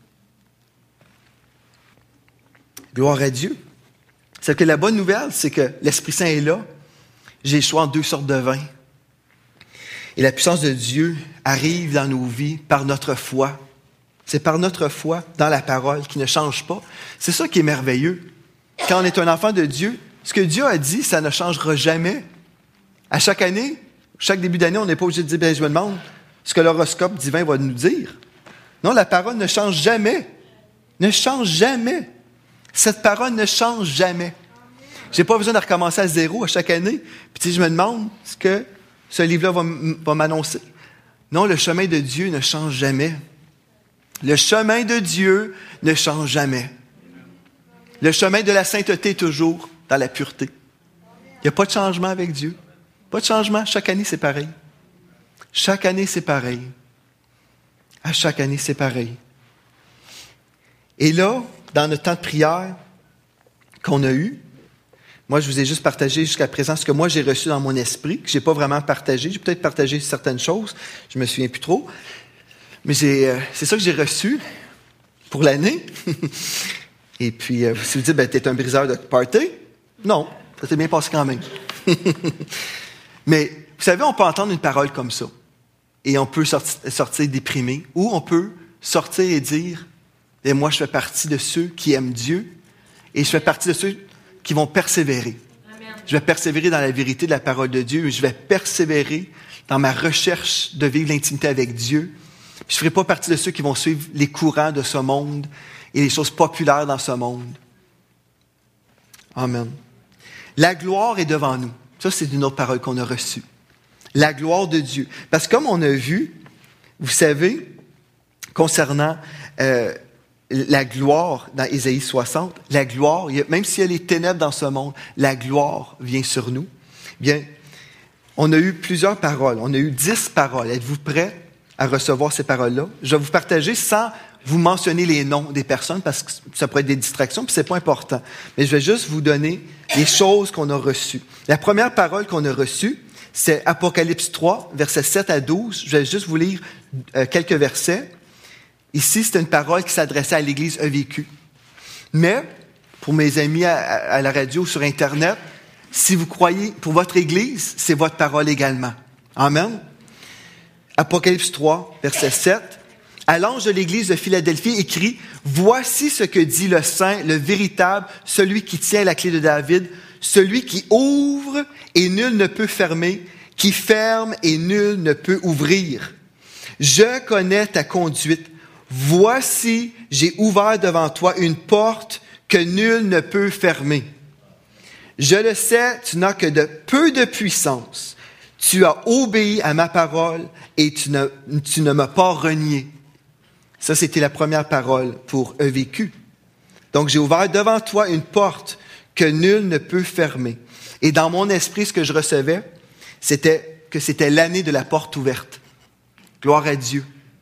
Gloire à Dieu. C'est que la bonne nouvelle, c'est que l'Esprit Saint est là. J'ai le choix en deux sortes de vin. Et la puissance de Dieu arrive dans nos vies par notre foi. C'est par notre foi dans la parole qui ne change pas. C'est ça qui est merveilleux. Quand on est un enfant de Dieu, ce que Dieu a dit, ça ne changera jamais. À chaque année, chaque début d'année, on n'est pas obligé de dire, bien, je me demande ce que l'horoscope divin va nous dire. Non, la parole ne change jamais. Ne change jamais. Cette parole ne change jamais. J'ai pas besoin de recommencer à zéro à chaque année. Puis tu sais, je me demande ce que ce livre-là va, m- va m'annoncer. Non, le chemin de Dieu ne change jamais. Le chemin de Dieu ne change jamais. Le chemin de la sainteté est toujours dans la pureté. Il n'y a pas de changement avec Dieu. Pas de changement. Chaque année, c'est pareil. Chaque année, c'est pareil. À chaque année, c'est pareil. Et là, dans notre temps de prière qu'on a eu, moi, je vous ai juste partagé jusqu'à présent ce que moi, j'ai reçu dans mon esprit, que je n'ai pas vraiment partagé. J'ai peut-être partagé certaines choses. Je ne me souviens plus trop. Mais j'ai, euh, c'est ça que j'ai reçu pour l'année. Et puis, euh, si vous dites, ben, tu es un briseur de party, non, ça s'est bien passé quand même. Mais, vous savez, on peut entendre une parole comme ça. Et on peut sortir, sortir déprimé. Ou on peut sortir et dire, et moi, je fais partie de ceux qui aiment Dieu. Et je fais partie de ceux qui vont persévérer. Amen. Je vais persévérer dans la vérité de la parole de Dieu. Je vais persévérer dans ma recherche de vivre l'intimité avec Dieu. Je ne ferai pas partie de ceux qui vont suivre les courants de ce monde et les choses populaires dans ce monde. Amen. La gloire est devant nous. Ça, c'est une autre parole qu'on a reçue. La gloire de Dieu. Parce que comme on a vu, vous savez, concernant euh, la gloire dans Ésaïe soixante, la gloire, même s'il y a les ténèbres dans ce monde, la gloire vient sur nous. Bien, on a eu plusieurs paroles. On a eu dix paroles. Êtes-vous prêts à recevoir ces paroles-là? Je vais vous partager sans vous mentionner les noms des personnes parce que ça pourrait être des distractions, puis c'est pas important. Mais je vais juste vous donner les choses qu'on a reçues. La première parole qu'on a reçue, c'est Apocalypse trois, versets sept à douze. Je vais juste vous lire euh, quelques versets. Ici, c'est une parole qui s'adressait à l'Église E V Q. Mais, pour mes amis à, à la radio, sur Internet, si vous croyez pour votre Église, c'est votre parole également. Amen. Apocalypse trois, verset sept. À l'ange de l'Église de Philadelphie écrit, « Voici ce que dit le Saint, le véritable, celui qui tient la clé de David, celui qui ouvre et nul ne peut fermer, qui ferme et nul ne peut ouvrir. Je connais ta conduite. Voici, j'ai ouvert devant toi une porte que nul ne peut fermer. Je le sais, tu n'as que de peu de puissance. Tu as obéi à ma parole et tu ne, tu ne m'as pas renié. » Ça, c'était la première parole pour E V Q. Donc, j'ai ouvert devant toi une porte que nul ne peut fermer. Et dans mon esprit, ce que je recevais, c'était que c'était l'année de la porte ouverte. Gloire à Dieu.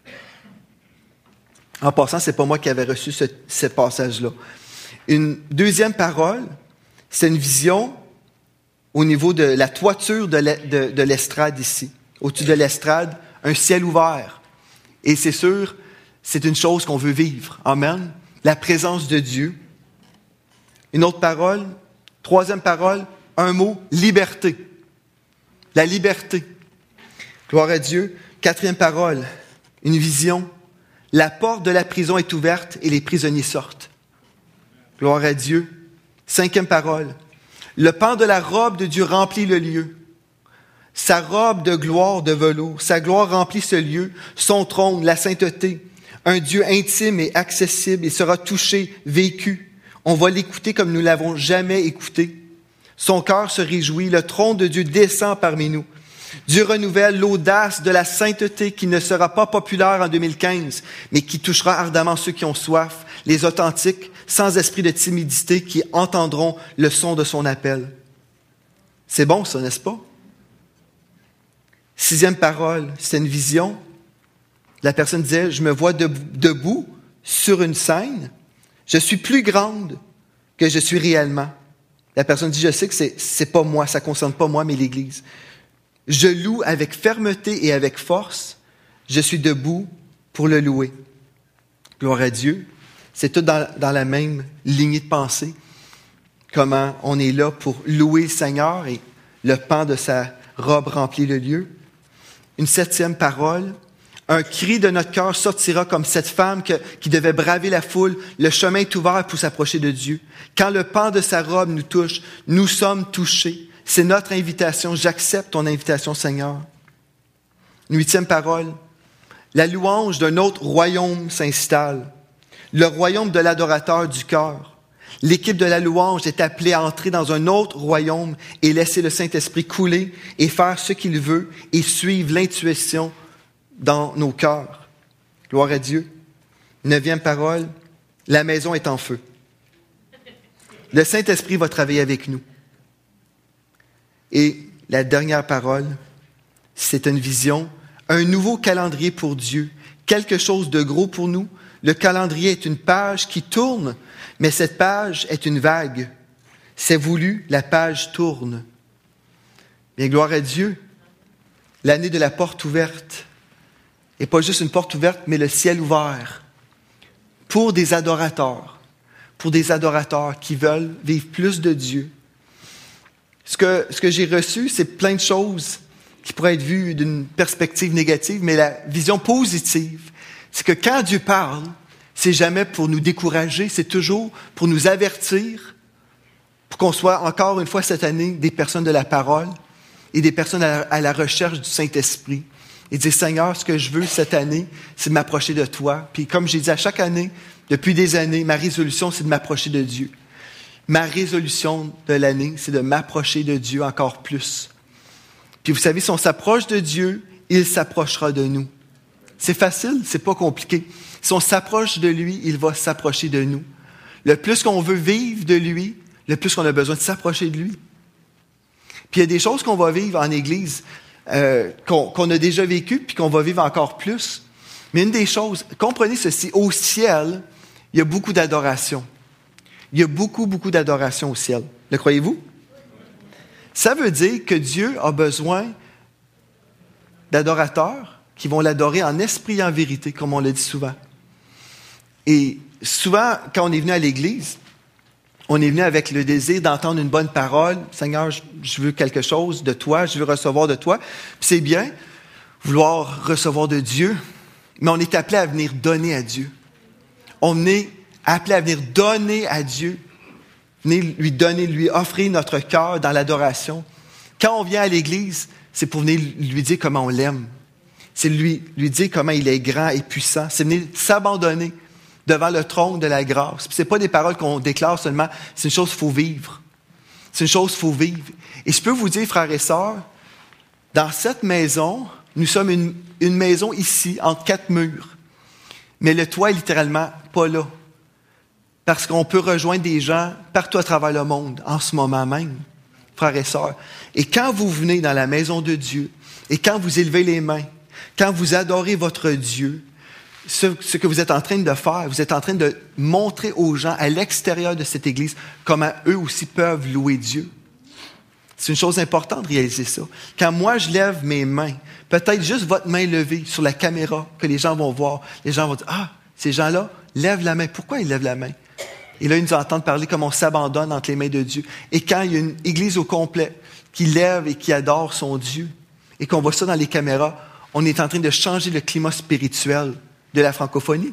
En passant, c'est pas moi qui avais reçu ce, ce passage-là. Une deuxième parole, c'est une vision au niveau de la toiture de, la, de, de l'estrade ici. Au-dessus de l'estrade, un ciel ouvert. Et c'est sûr, c'est une chose qu'on veut vivre. Amen. La présence de Dieu. Une autre parole, troisième parole, un mot, liberté. La liberté. Gloire à Dieu. Quatrième parole, une vision. La porte de la prison est ouverte et les prisonniers sortent. Gloire à Dieu. Cinquième parole, le pan de la robe de Dieu remplit le lieu. Sa robe de gloire de velours, sa gloire remplit ce lieu, son trône, la sainteté. Un Dieu intime et accessible, il sera touché, vécu. On va l'écouter comme nous l'avons jamais écouté. Son cœur se réjouit, le trône de Dieu descend parmi nous. Dieu renouvelle l'audace de la sainteté qui ne sera pas populaire en deux mille quinze, mais qui touchera ardemment ceux qui ont soif, les authentiques, sans esprit de timidité, qui entendront le son de son appel. C'est bon ça, n'est-ce pas? Sixième parole, c'est une vision. La personne disait, je me vois debout sur une scène. Je suis plus grande que je suis réellement. La personne dit, je sais que c'est, c'est pas moi, ça concerne pas moi, mais l'Église. Je loue avec fermeté et avec force. Je suis debout pour le louer. Gloire à Dieu. C'est tout dans, dans la même lignée de pensée. Comment on est là pour louer le Seigneur et le pan de sa robe remplit le lieu. Une septième parole. Un cri de notre cœur sortira comme cette femme que, qui devait braver la foule. Le chemin est ouvert pour s'approcher de Dieu. Quand le pan de sa robe nous touche, nous sommes touchés. C'est notre invitation. J'accepte ton invitation, Seigneur. Une huitième parole. La louange d'un autre royaume s'installe. Le royaume de l'adorateur du cœur. L'équipe de la louange est appelée à entrer dans un autre royaume et laisser le Saint-Esprit couler et faire ce qu'il veut et suivre l'intuition dans nos cœurs. Gloire à Dieu. Neuvième parole. La maison est en feu. Le Saint-Esprit va travailler avec nous. Et la dernière parole, c'est une vision, un nouveau calendrier pour Dieu, quelque chose de gros pour nous. Le calendrier est une page qui tourne, mais cette page est une vague. C'est voulu, la page tourne. Bien, gloire à Dieu. L'année de la porte ouverte. Et pas juste une porte ouverte, mais le ciel ouvert. Pour des adorateurs. Pour des adorateurs qui veulent vivre plus de Dieu. Ce que, ce que j'ai reçu, c'est plein de choses qui pourraient être vues d'une perspective négative, mais la vision positive, c'est que quand Dieu parle, c'est jamais pour nous décourager, c'est toujours pour nous avertir, pour qu'on soit encore une fois cette année des personnes de la parole et des personnes à la, à la recherche du Saint-Esprit. Et dire, Seigneur, ce que je veux cette année, c'est de m'approcher de toi. Puis comme j'ai dit à chaque année, depuis des années, ma résolution, c'est de m'approcher de Dieu. Ma résolution de l'année, c'est de m'approcher de Dieu encore plus. Puis vous savez, si on s'approche de Dieu, il s'approchera de nous. C'est facile, c'est pas compliqué. Si on s'approche de lui, il va s'approcher de nous. Le plus qu'on veut vivre de lui, le plus qu'on a besoin de s'approcher de lui. Puis il y a des choses qu'on va vivre en Église, euh, qu'on, qu'on a déjà vécues, puis qu'on va vivre encore plus. Mais une des choses, comprenez ceci, au ciel, il y a beaucoup d'adoration. Il y a beaucoup, beaucoup d'adoration au ciel. Le croyez-vous? Ça veut dire que Dieu a besoin d'adorateurs qui vont l'adorer en esprit et en vérité, comme on le dit souvent. Et souvent, quand on est venu à l'Église, on est venu avec le désir d'entendre une bonne parole. « Seigneur, je veux quelque chose de toi, je veux recevoir de toi. » Puis c'est bien, vouloir recevoir de Dieu, mais on est appelé à venir donner à Dieu. On est appelé à venir donner à Dieu, venir lui donner, lui offrir notre cœur dans l'adoration. Quand on vient à l'Église, c'est pour venir lui dire comment on l'aime. C'est lui, lui dire comment il est grand et puissant. C'est venir s'abandonner devant le trône de la grâce. Ce n'est pas des paroles qu'on déclare seulement, c'est une chose qu'il faut vivre. C'est une chose qu'il faut vivre. Et je peux vous dire, frères et sœurs, dans cette maison, nous sommes une, une maison ici, entre quatre murs. Mais le toit est littéralement pas là. Parce qu'on peut rejoindre des gens partout à travers le monde, en ce moment même, frères et sœurs. Et quand vous venez dans la maison de Dieu, et quand vous élevez les mains, quand vous adorez votre Dieu, ce, ce que vous êtes en train de faire, vous êtes en train de montrer aux gens à l'extérieur de cette Église comment eux aussi peuvent louer Dieu. C'est une chose importante de réaliser ça. Quand moi, je lève mes mains, peut-être juste votre main levée sur la caméra que les gens vont voir, les gens vont dire « Ah, ces gens-là lèvent la main. Pourquoi ils lèvent la main? » Et là, ils nous entendent parler comme on s'abandonne entre les mains de Dieu. Et quand il y a une Église au complet qui lève et qui adore son Dieu, et qu'on voit ça dans les caméras, on est en train de changer le climat spirituel de la francophonie.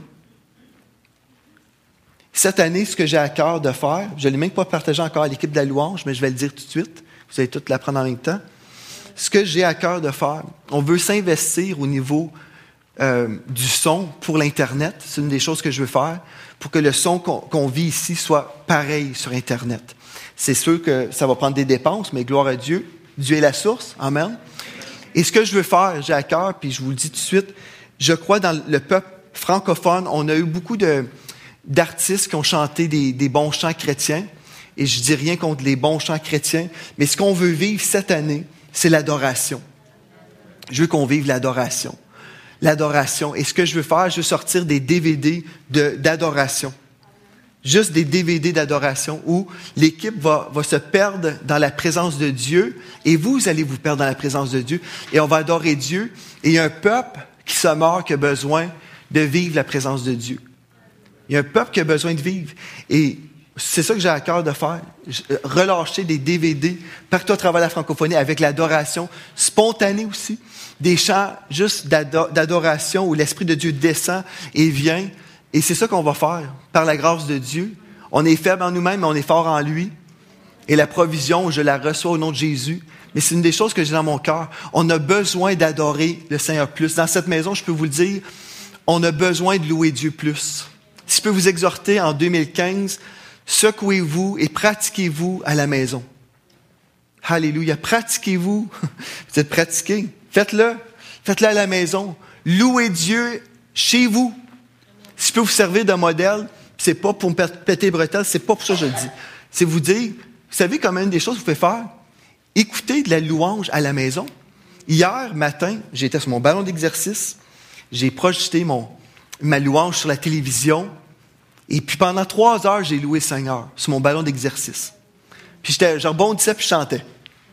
Cette année, ce que j'ai à cœur de faire, je ne l'ai même pas partagé encore à l'équipe de la louange, mais je vais le dire tout de suite. Vous allez tout l'apprendre en même temps. Ce que j'ai à cœur de faire, on veut s'investir au niveau euh, du son pour l'Internet. C'est une des choses que je veux faire pour que le son qu'on, qu'on vit ici soit pareil sur Internet. C'est sûr que ça va prendre des dépenses, mais gloire à Dieu. Dieu est la source. Amen. Et ce que je veux faire, j'ai à cœur, puis je vous le dis tout de suite, je crois dans le peuple francophone, on a eu beaucoup de, d'artistes qui ont chanté des, des bons chants chrétiens. Et je dis rien contre les bons chants chrétiens, mais ce qu'on veut vivre cette année, c'est l'adoration. Je veux qu'on vive l'adoration. L'adoration. Et ce que je veux faire, je veux sortir des D V D de, d'adoration. Juste des D V D d'adoration où l'équipe va, va se perdre dans la présence de Dieu et vous allez vous perdre dans la présence de Dieu et on va adorer Dieu. Et il y a un peuple qui se meurt, qui a besoin de vivre la présence de Dieu. Il y a un peuple qui a besoin de vivre. Et c'est ça que j'ai à cœur de faire. Relâcher des D V D partout à travers la francophonie avec l'adoration spontanée aussi. Des chants juste d'adoration où l'Esprit de Dieu descend et vient. Et c'est ça qu'on va faire par la grâce de Dieu. On est faible en nous-mêmes, mais on est fort en lui. Et la provision, je la reçois au nom de Jésus. Mais c'est une des choses que j'ai dans mon cœur. On a besoin d'adorer le Seigneur plus. Dans cette maison, je peux vous le dire, on a besoin de louer Dieu plus. Si je peux vous exhorter en deux mille quinze, secouez-vous et pratiquez-vous à la maison. Alléluia. Pratiquez-vous. Vous êtes pratiqués. Faites-le. Faites-le à la maison. Louez Dieu chez vous. Si je peux vous servir de modèle, c'est pas pour me péter les bretelles, c'est pas pour ça que je le dis. C'est vous dire, vous savez comment une des choses que vous pouvez faire? Écoutez de la louange à la maison. Hier matin, j'étais sur mon ballon d'exercice, j'ai projeté mon, ma louange sur la télévision, et puis pendant trois heures, j'ai loué le Seigneur sur mon ballon d'exercice. Puis j'étais, je rebondissais puis je chantais.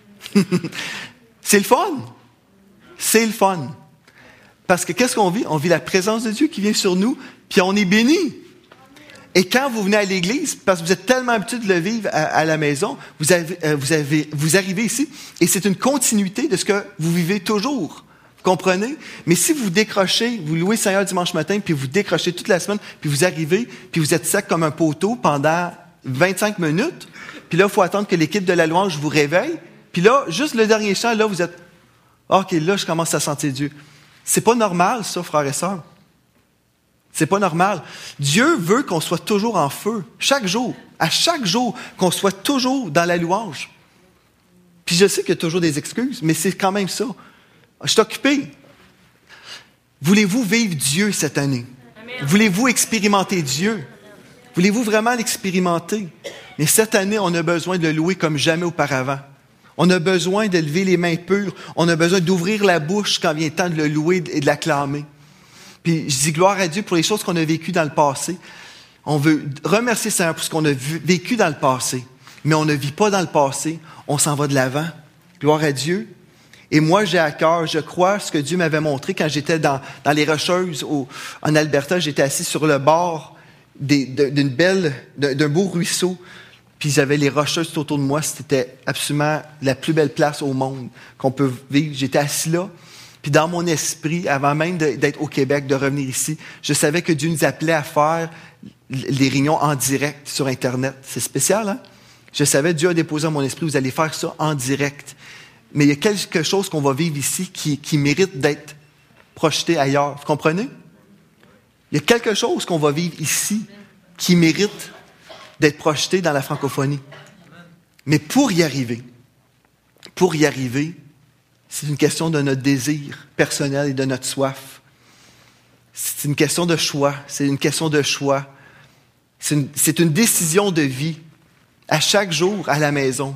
C'est le fun. C'est le fun. Parce que qu'est-ce qu'on vit? On vit la présence de Dieu qui vient sur nous, puis on est béni. Et quand vous venez à l'église, parce que vous êtes tellement habitué de le vivre à, à la maison, vous, avez, euh, vous, avez, vous arrivez ici, et c'est une continuité de ce que vous vivez toujours. Vous comprenez? Mais si vous décrochez, vous louez le Seigneur dimanche matin, puis vous décrochez toute la semaine, puis vous arrivez, puis vous êtes sec comme un poteau pendant vingt-cinq minutes, puis là, il faut attendre que l'équipe de la louange vous réveille, puis là, juste le dernier chant, là, vous êtes « OK, là, je commence à sentir Dieu ». C'est pas normal, ça, frères et sœurs. C'est pas normal. Dieu veut qu'on soit toujours en feu, chaque jour, à chaque jour, qu'on soit toujours dans la louange. Puis je sais qu'il y a toujours des excuses, mais c'est quand même ça. Je suis occupé. Voulez-vous vivre Dieu cette année? Amen. Voulez-vous expérimenter Dieu? Voulez-vous vraiment l'expérimenter? Mais cette année, on a besoin de le louer comme jamais auparavant. On a besoin de lever les mains pures. On a besoin d'ouvrir la bouche quand vient le temps de le louer et de l'acclamer. Puis je dis gloire à Dieu pour les choses qu'on a vécues dans le passé. On veut remercier le Seigneur pour ce qu'on a vécu dans le passé. Mais on ne vit pas dans le passé. On s'en va de l'avant. Gloire à Dieu. Et moi, j'ai à cœur, je crois, ce que Dieu m'avait montré quand j'étais dans, dans les Rocheuses au, en Alberta. J'étais assis sur le bord des, d'une belle, d'un beau ruisseau. Puis j'avais les Rocheuses tout autour de moi. C'était absolument la plus belle place au monde qu'on peut vivre. J'étais assis là. Puis dans mon esprit, avant même de, d'être au Québec, de revenir ici, je savais que Dieu nous appelait à faire les réunions en direct sur Internet. C'est spécial, hein? Je savais, Dieu a déposé dans mon esprit, vous allez faire ça en direct. Mais il y a quelque chose qu'on va vivre ici qui, qui mérite d'être projeté ailleurs. Vous comprenez? Il y a quelque chose qu'on va vivre ici qui mérite d'être projeté dans la francophonie. Mais pour y arriver, pour y arriver, c'est une question de notre désir personnel et de notre soif. C'est une question de choix. C'est une question de choix. C'est une, c'est une décision de vie. À chaque jour, à la maison.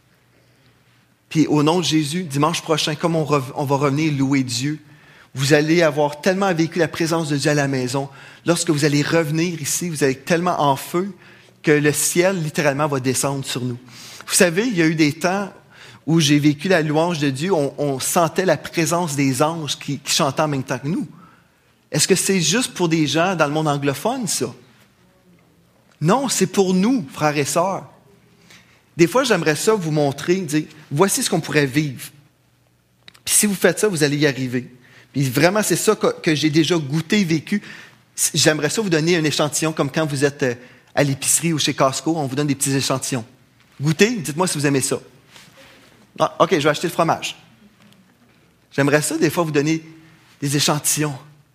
Puis au nom de Jésus, dimanche prochain, comme on, rev- on va revenir louer Dieu, vous allez avoir tellement vécu la présence de Dieu à la maison. Lorsque vous allez revenir ici, vous allez être tellement en feu que le ciel, littéralement, va descendre sur nous. Vous savez, il y a eu des temps où j'ai vécu la louange de Dieu, on, on sentait la présence des anges qui, qui chantaient en même temps que nous. Est-ce que c'est juste pour des gens dans le monde anglophone, ça? Non, c'est pour nous, frères et sœurs. Des fois, j'aimerais ça vous montrer, dire, voici ce qu'on pourrait vivre. Puis si vous faites ça, vous allez y arriver. Puis vraiment, c'est ça que, que j'ai déjà goûté, vécu. J'aimerais ça vous donner un échantillon, comme quand vous êtes à l'épicerie ou chez Costco, on vous donne des petits échantillons. Goûtez, dites-moi si vous aimez ça. Ah, OK, je vais acheter le fromage. J'aimerais ça, des fois, vous donner des échantillons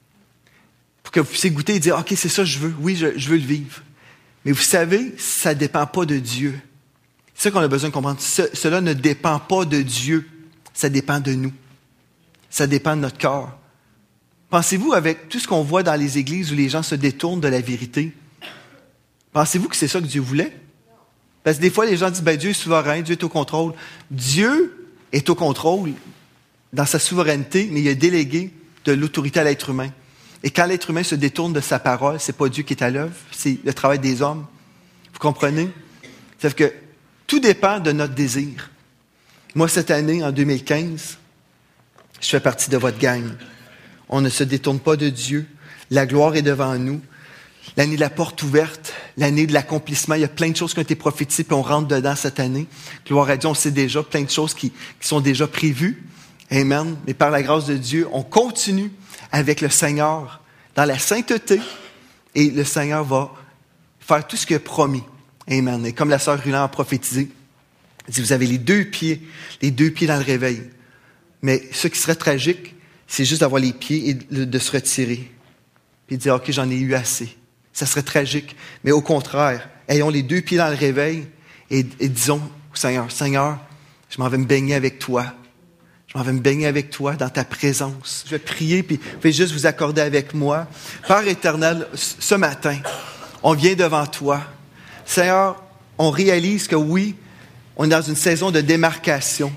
pour que vous puissiez goûter et dire, OK, c'est ça que je veux. Oui, je, je veux le vivre. Mais vous savez, ça ne dépend pas de Dieu. C'est ça qu'on a besoin de comprendre. Ce, cela ne dépend pas de Dieu. Ça dépend de nous. Ça dépend de notre cœur. Pensez-vous, avec tout ce qu'on voit dans les églises où les gens se détournent de la vérité, pensez-vous que c'est ça que Dieu voulait? Parce que des fois, les gens disent, ben, Dieu est souverain, Dieu est au contrôle. Dieu est au contrôle dans sa souveraineté, mais il a délégué de l'autorité à l'être humain. Et quand l'être humain se détourne de sa parole, c'est pas Dieu qui est à l'œuvre, c'est le travail des hommes. Vous comprenez? C'est-à-dire que tout dépend de notre désir. Moi, cette année, en deux mille quinze, je fais partie de votre gang. On ne se détourne pas de Dieu. La gloire est devant nous. L'année de la porte ouverte, l'année de l'accomplissement. Il y a plein de choses qui ont été prophétisées, puis on rentre dedans cette année. Gloire à Dieu, on sait déjà plein de choses qui, qui sont déjà prévues. Amen. Mais par la grâce de Dieu, on continue avec le Seigneur dans la sainteté, et le Seigneur va faire tout ce qu'il a promis. Amen. Et comme la sœur Ruland a prophétisé, elle dit, vous avez les deux pieds, les deux pieds dans le réveil. Mais ce qui serait tragique, c'est juste d'avoir les pieds et de se retirer. Puis de dire, OK, j'en ai eu assez. Ça serait tragique. Mais au contraire, ayons les deux pieds dans le réveil et, et disons au Seigneur, Seigneur, je m'en vais me baigner avec toi. Je m'en vais me baigner avec toi dans ta présence. Je vais prier, puis vous pouvez juste vous accorder avec moi. Père éternel, ce matin, on vient devant toi. Seigneur, on réalise que oui, on est dans une saison de démarcation.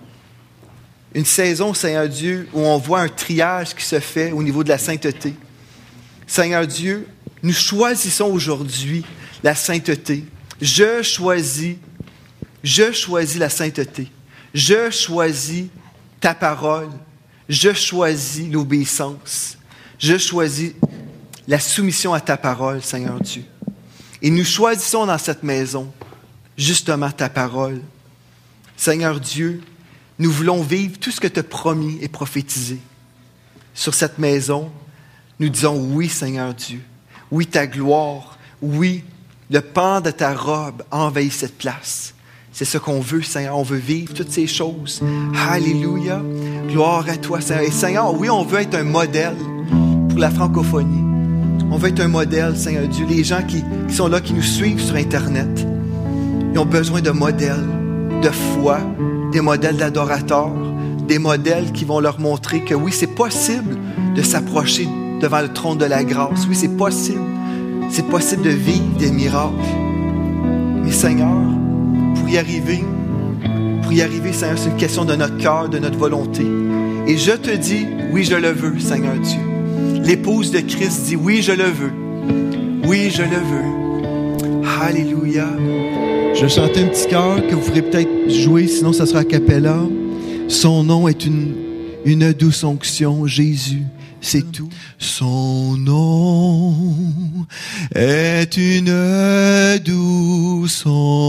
Une saison, Seigneur Dieu, où on voit un triage qui se fait au niveau de la sainteté. Seigneur Dieu, nous choisissons aujourd'hui la sainteté. Je choisis, je choisis la sainteté. Je choisis ta parole. Je choisis l'obéissance. Je choisis la soumission à ta parole, Seigneur Dieu. Et nous choisissons dans cette maison justement ta parole. Seigneur Dieu, nous voulons vivre tout ce que tu as promis et prophétisé. Sur cette maison, nous disons oui, Seigneur Dieu. Oui, ta gloire. Oui, le pan de ta robe envahit cette place. C'est ce qu'on veut, Seigneur. On veut vivre toutes ces choses. Alléluia. Gloire à toi, Seigneur. Et Seigneur, oui, on veut être un modèle pour la francophonie. On veut être un modèle, Seigneur Dieu. Les gens qui, qui sont là, qui nous suivent sur Internet, ils ont besoin de modèles de foi, des modèles d'adorateurs, des modèles qui vont leur montrer que oui, c'est possible de s'approcher devant le trône de la grâce. Oui, c'est possible. C'est possible de vivre des miracles. Mais Seigneur, pour y arriver, pour y arriver, Seigneur, c'est une question de notre cœur, de notre volonté. Et je te dis, oui, je le veux, Seigneur Dieu. L'épouse de Christ dit, oui, je le veux. Oui, je le veux. Alléluia. Je vais chanter un petit chœur que vous ferez peut-être jouer, sinon ça sera a cappella. Son nom est une, une douce onction, Jésus. C'est tout. Son nom est une douce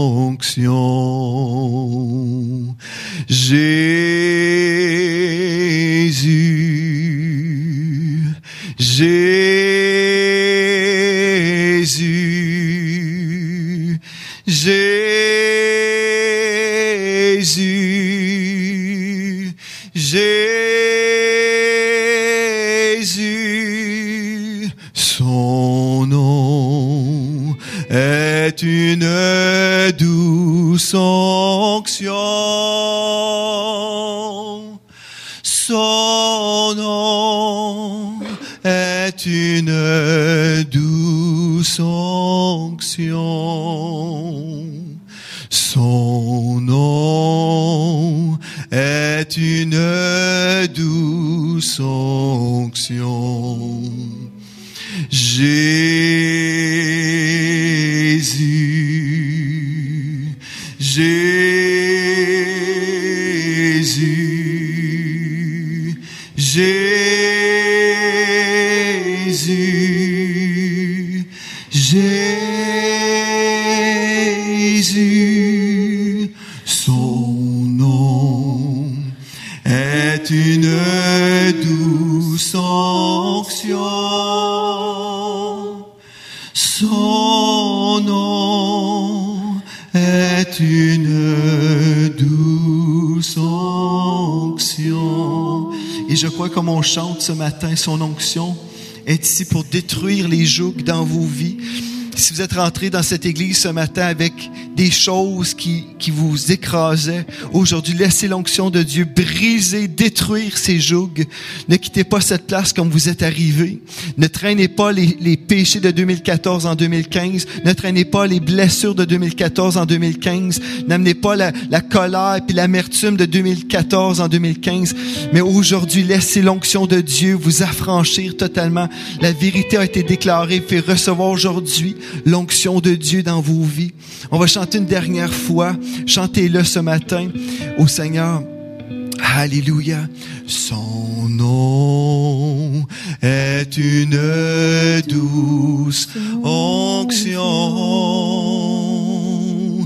onction. Jésus, Jésus, Jésus, Jésus, son nom est une douce onction. Son nom est une douce onction. Son nom est une douce onction. Jésus, Jésus, Jésus, Jésus, son nom est une douce onction. Son nom est une douce onction. Et je crois comme on chante ce matin, son onction est ici pour détruire les jougs dans vos vies. Si vous êtes rentrés dans cette église ce matin avec des choses qui, qui vous écrasaient, aujourd'hui, laissez l'onction de Dieu briser, détruire ces jougs. Ne quittez pas cette place comme vous êtes arrivés. Ne traînez pas les, les péchés de deux mille quatorze en deux mille quinze. Ne traînez pas les blessures de deux mille quatorze en deux mille quinze. N'amenez pas la, la colère et l'amertume de deux mille quatorze en deux mille quinze. Mais aujourd'hui, laissez l'onction de Dieu vous affranchir totalement. La vérité a été déclarée. Faites recevoir aujourd'hui l'onction de Dieu dans vos vies. On va chanter une dernière fois. Chantez-le ce matin au Seigneur. Alléluia. Son nom est une douce onction.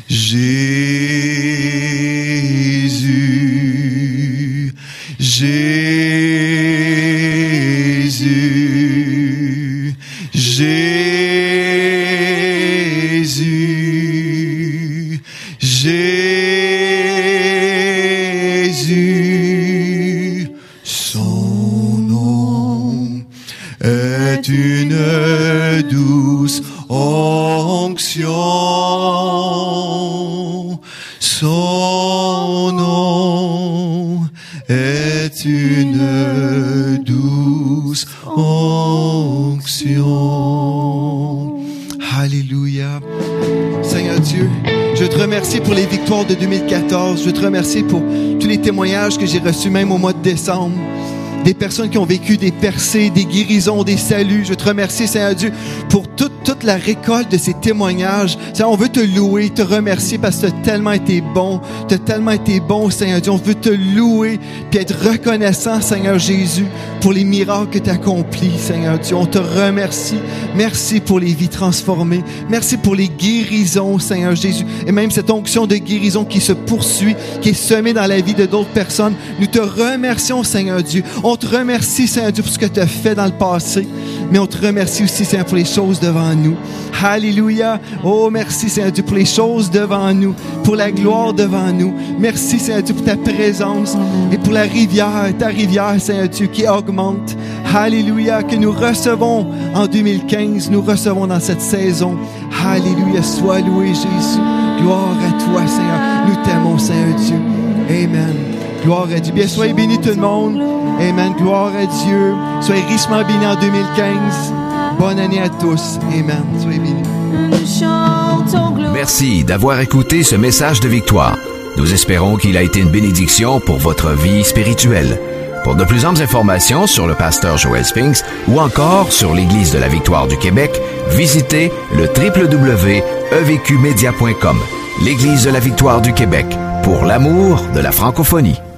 Jésus, Jésus, Jésus, Jésus, son nom est une douce onction. Son nom est une douce onction. Alléluia. Seigneur Dieu, je te remercie pour les victoires de deux mille quatorze. Je te remercie pour tous les témoignages que j'ai reçus même au mois de décembre. Des personnes qui ont vécu des percées, des guérisons, des saluts. Je te remercie, Seigneur Dieu, pour toute, toute la récolte de ces témoignages. Seigneur, on veut te louer, te remercier parce que tu as tellement été bon. Tu as tellement été bon, Seigneur Dieu. On veut te louer puis être reconnaissant, Seigneur Jésus, pour les miracles que tu as accomplis, Seigneur Dieu. On te remercie. Merci pour les vies transformées. Merci pour les guérisons, Seigneur Jésus. Et même cette onction de guérison qui se poursuit, qui est semée dans la vie de d'autres personnes. Nous te remercions, Seigneur Dieu. On te remercie, Seigneur Dieu, pour ce que tu as fait dans le passé. Mais on te remercie aussi, Seigneur, pour les choses devant nous. Alléluia. Oh, merci, Seigneur Dieu, pour les choses devant nous, pour la gloire devant nous. Merci, Seigneur Dieu, pour ta présence et pour la rivière, ta rivière, Seigneur Dieu, qui augmente. Alléluia, que nous recevons en deux mille quinze, nous recevons dans cette saison. Alléluia, sois loué, Jésus. Gloire à toi, Seigneur. Nous t'aimons, Seigneur Dieu. Amen. Gloire à Dieu. Bien, soyez bénis tout le monde. Amen. Gloire à Dieu. Soyez richement bénis en deux mille quinze. Bonne année à tous. Amen. Soyez bénis. Merci d'avoir écouté ce message de victoire. Nous espérons qu'il a été une bénédiction pour votre vie spirituelle. Pour de plus amples informations sur le pasteur Joel Spinks ou encore sur l'Église de la Victoire du Québec, visitez le w w w point e v q media point com. L'Église de la Victoire du Québec, pour l'amour de la francophonie.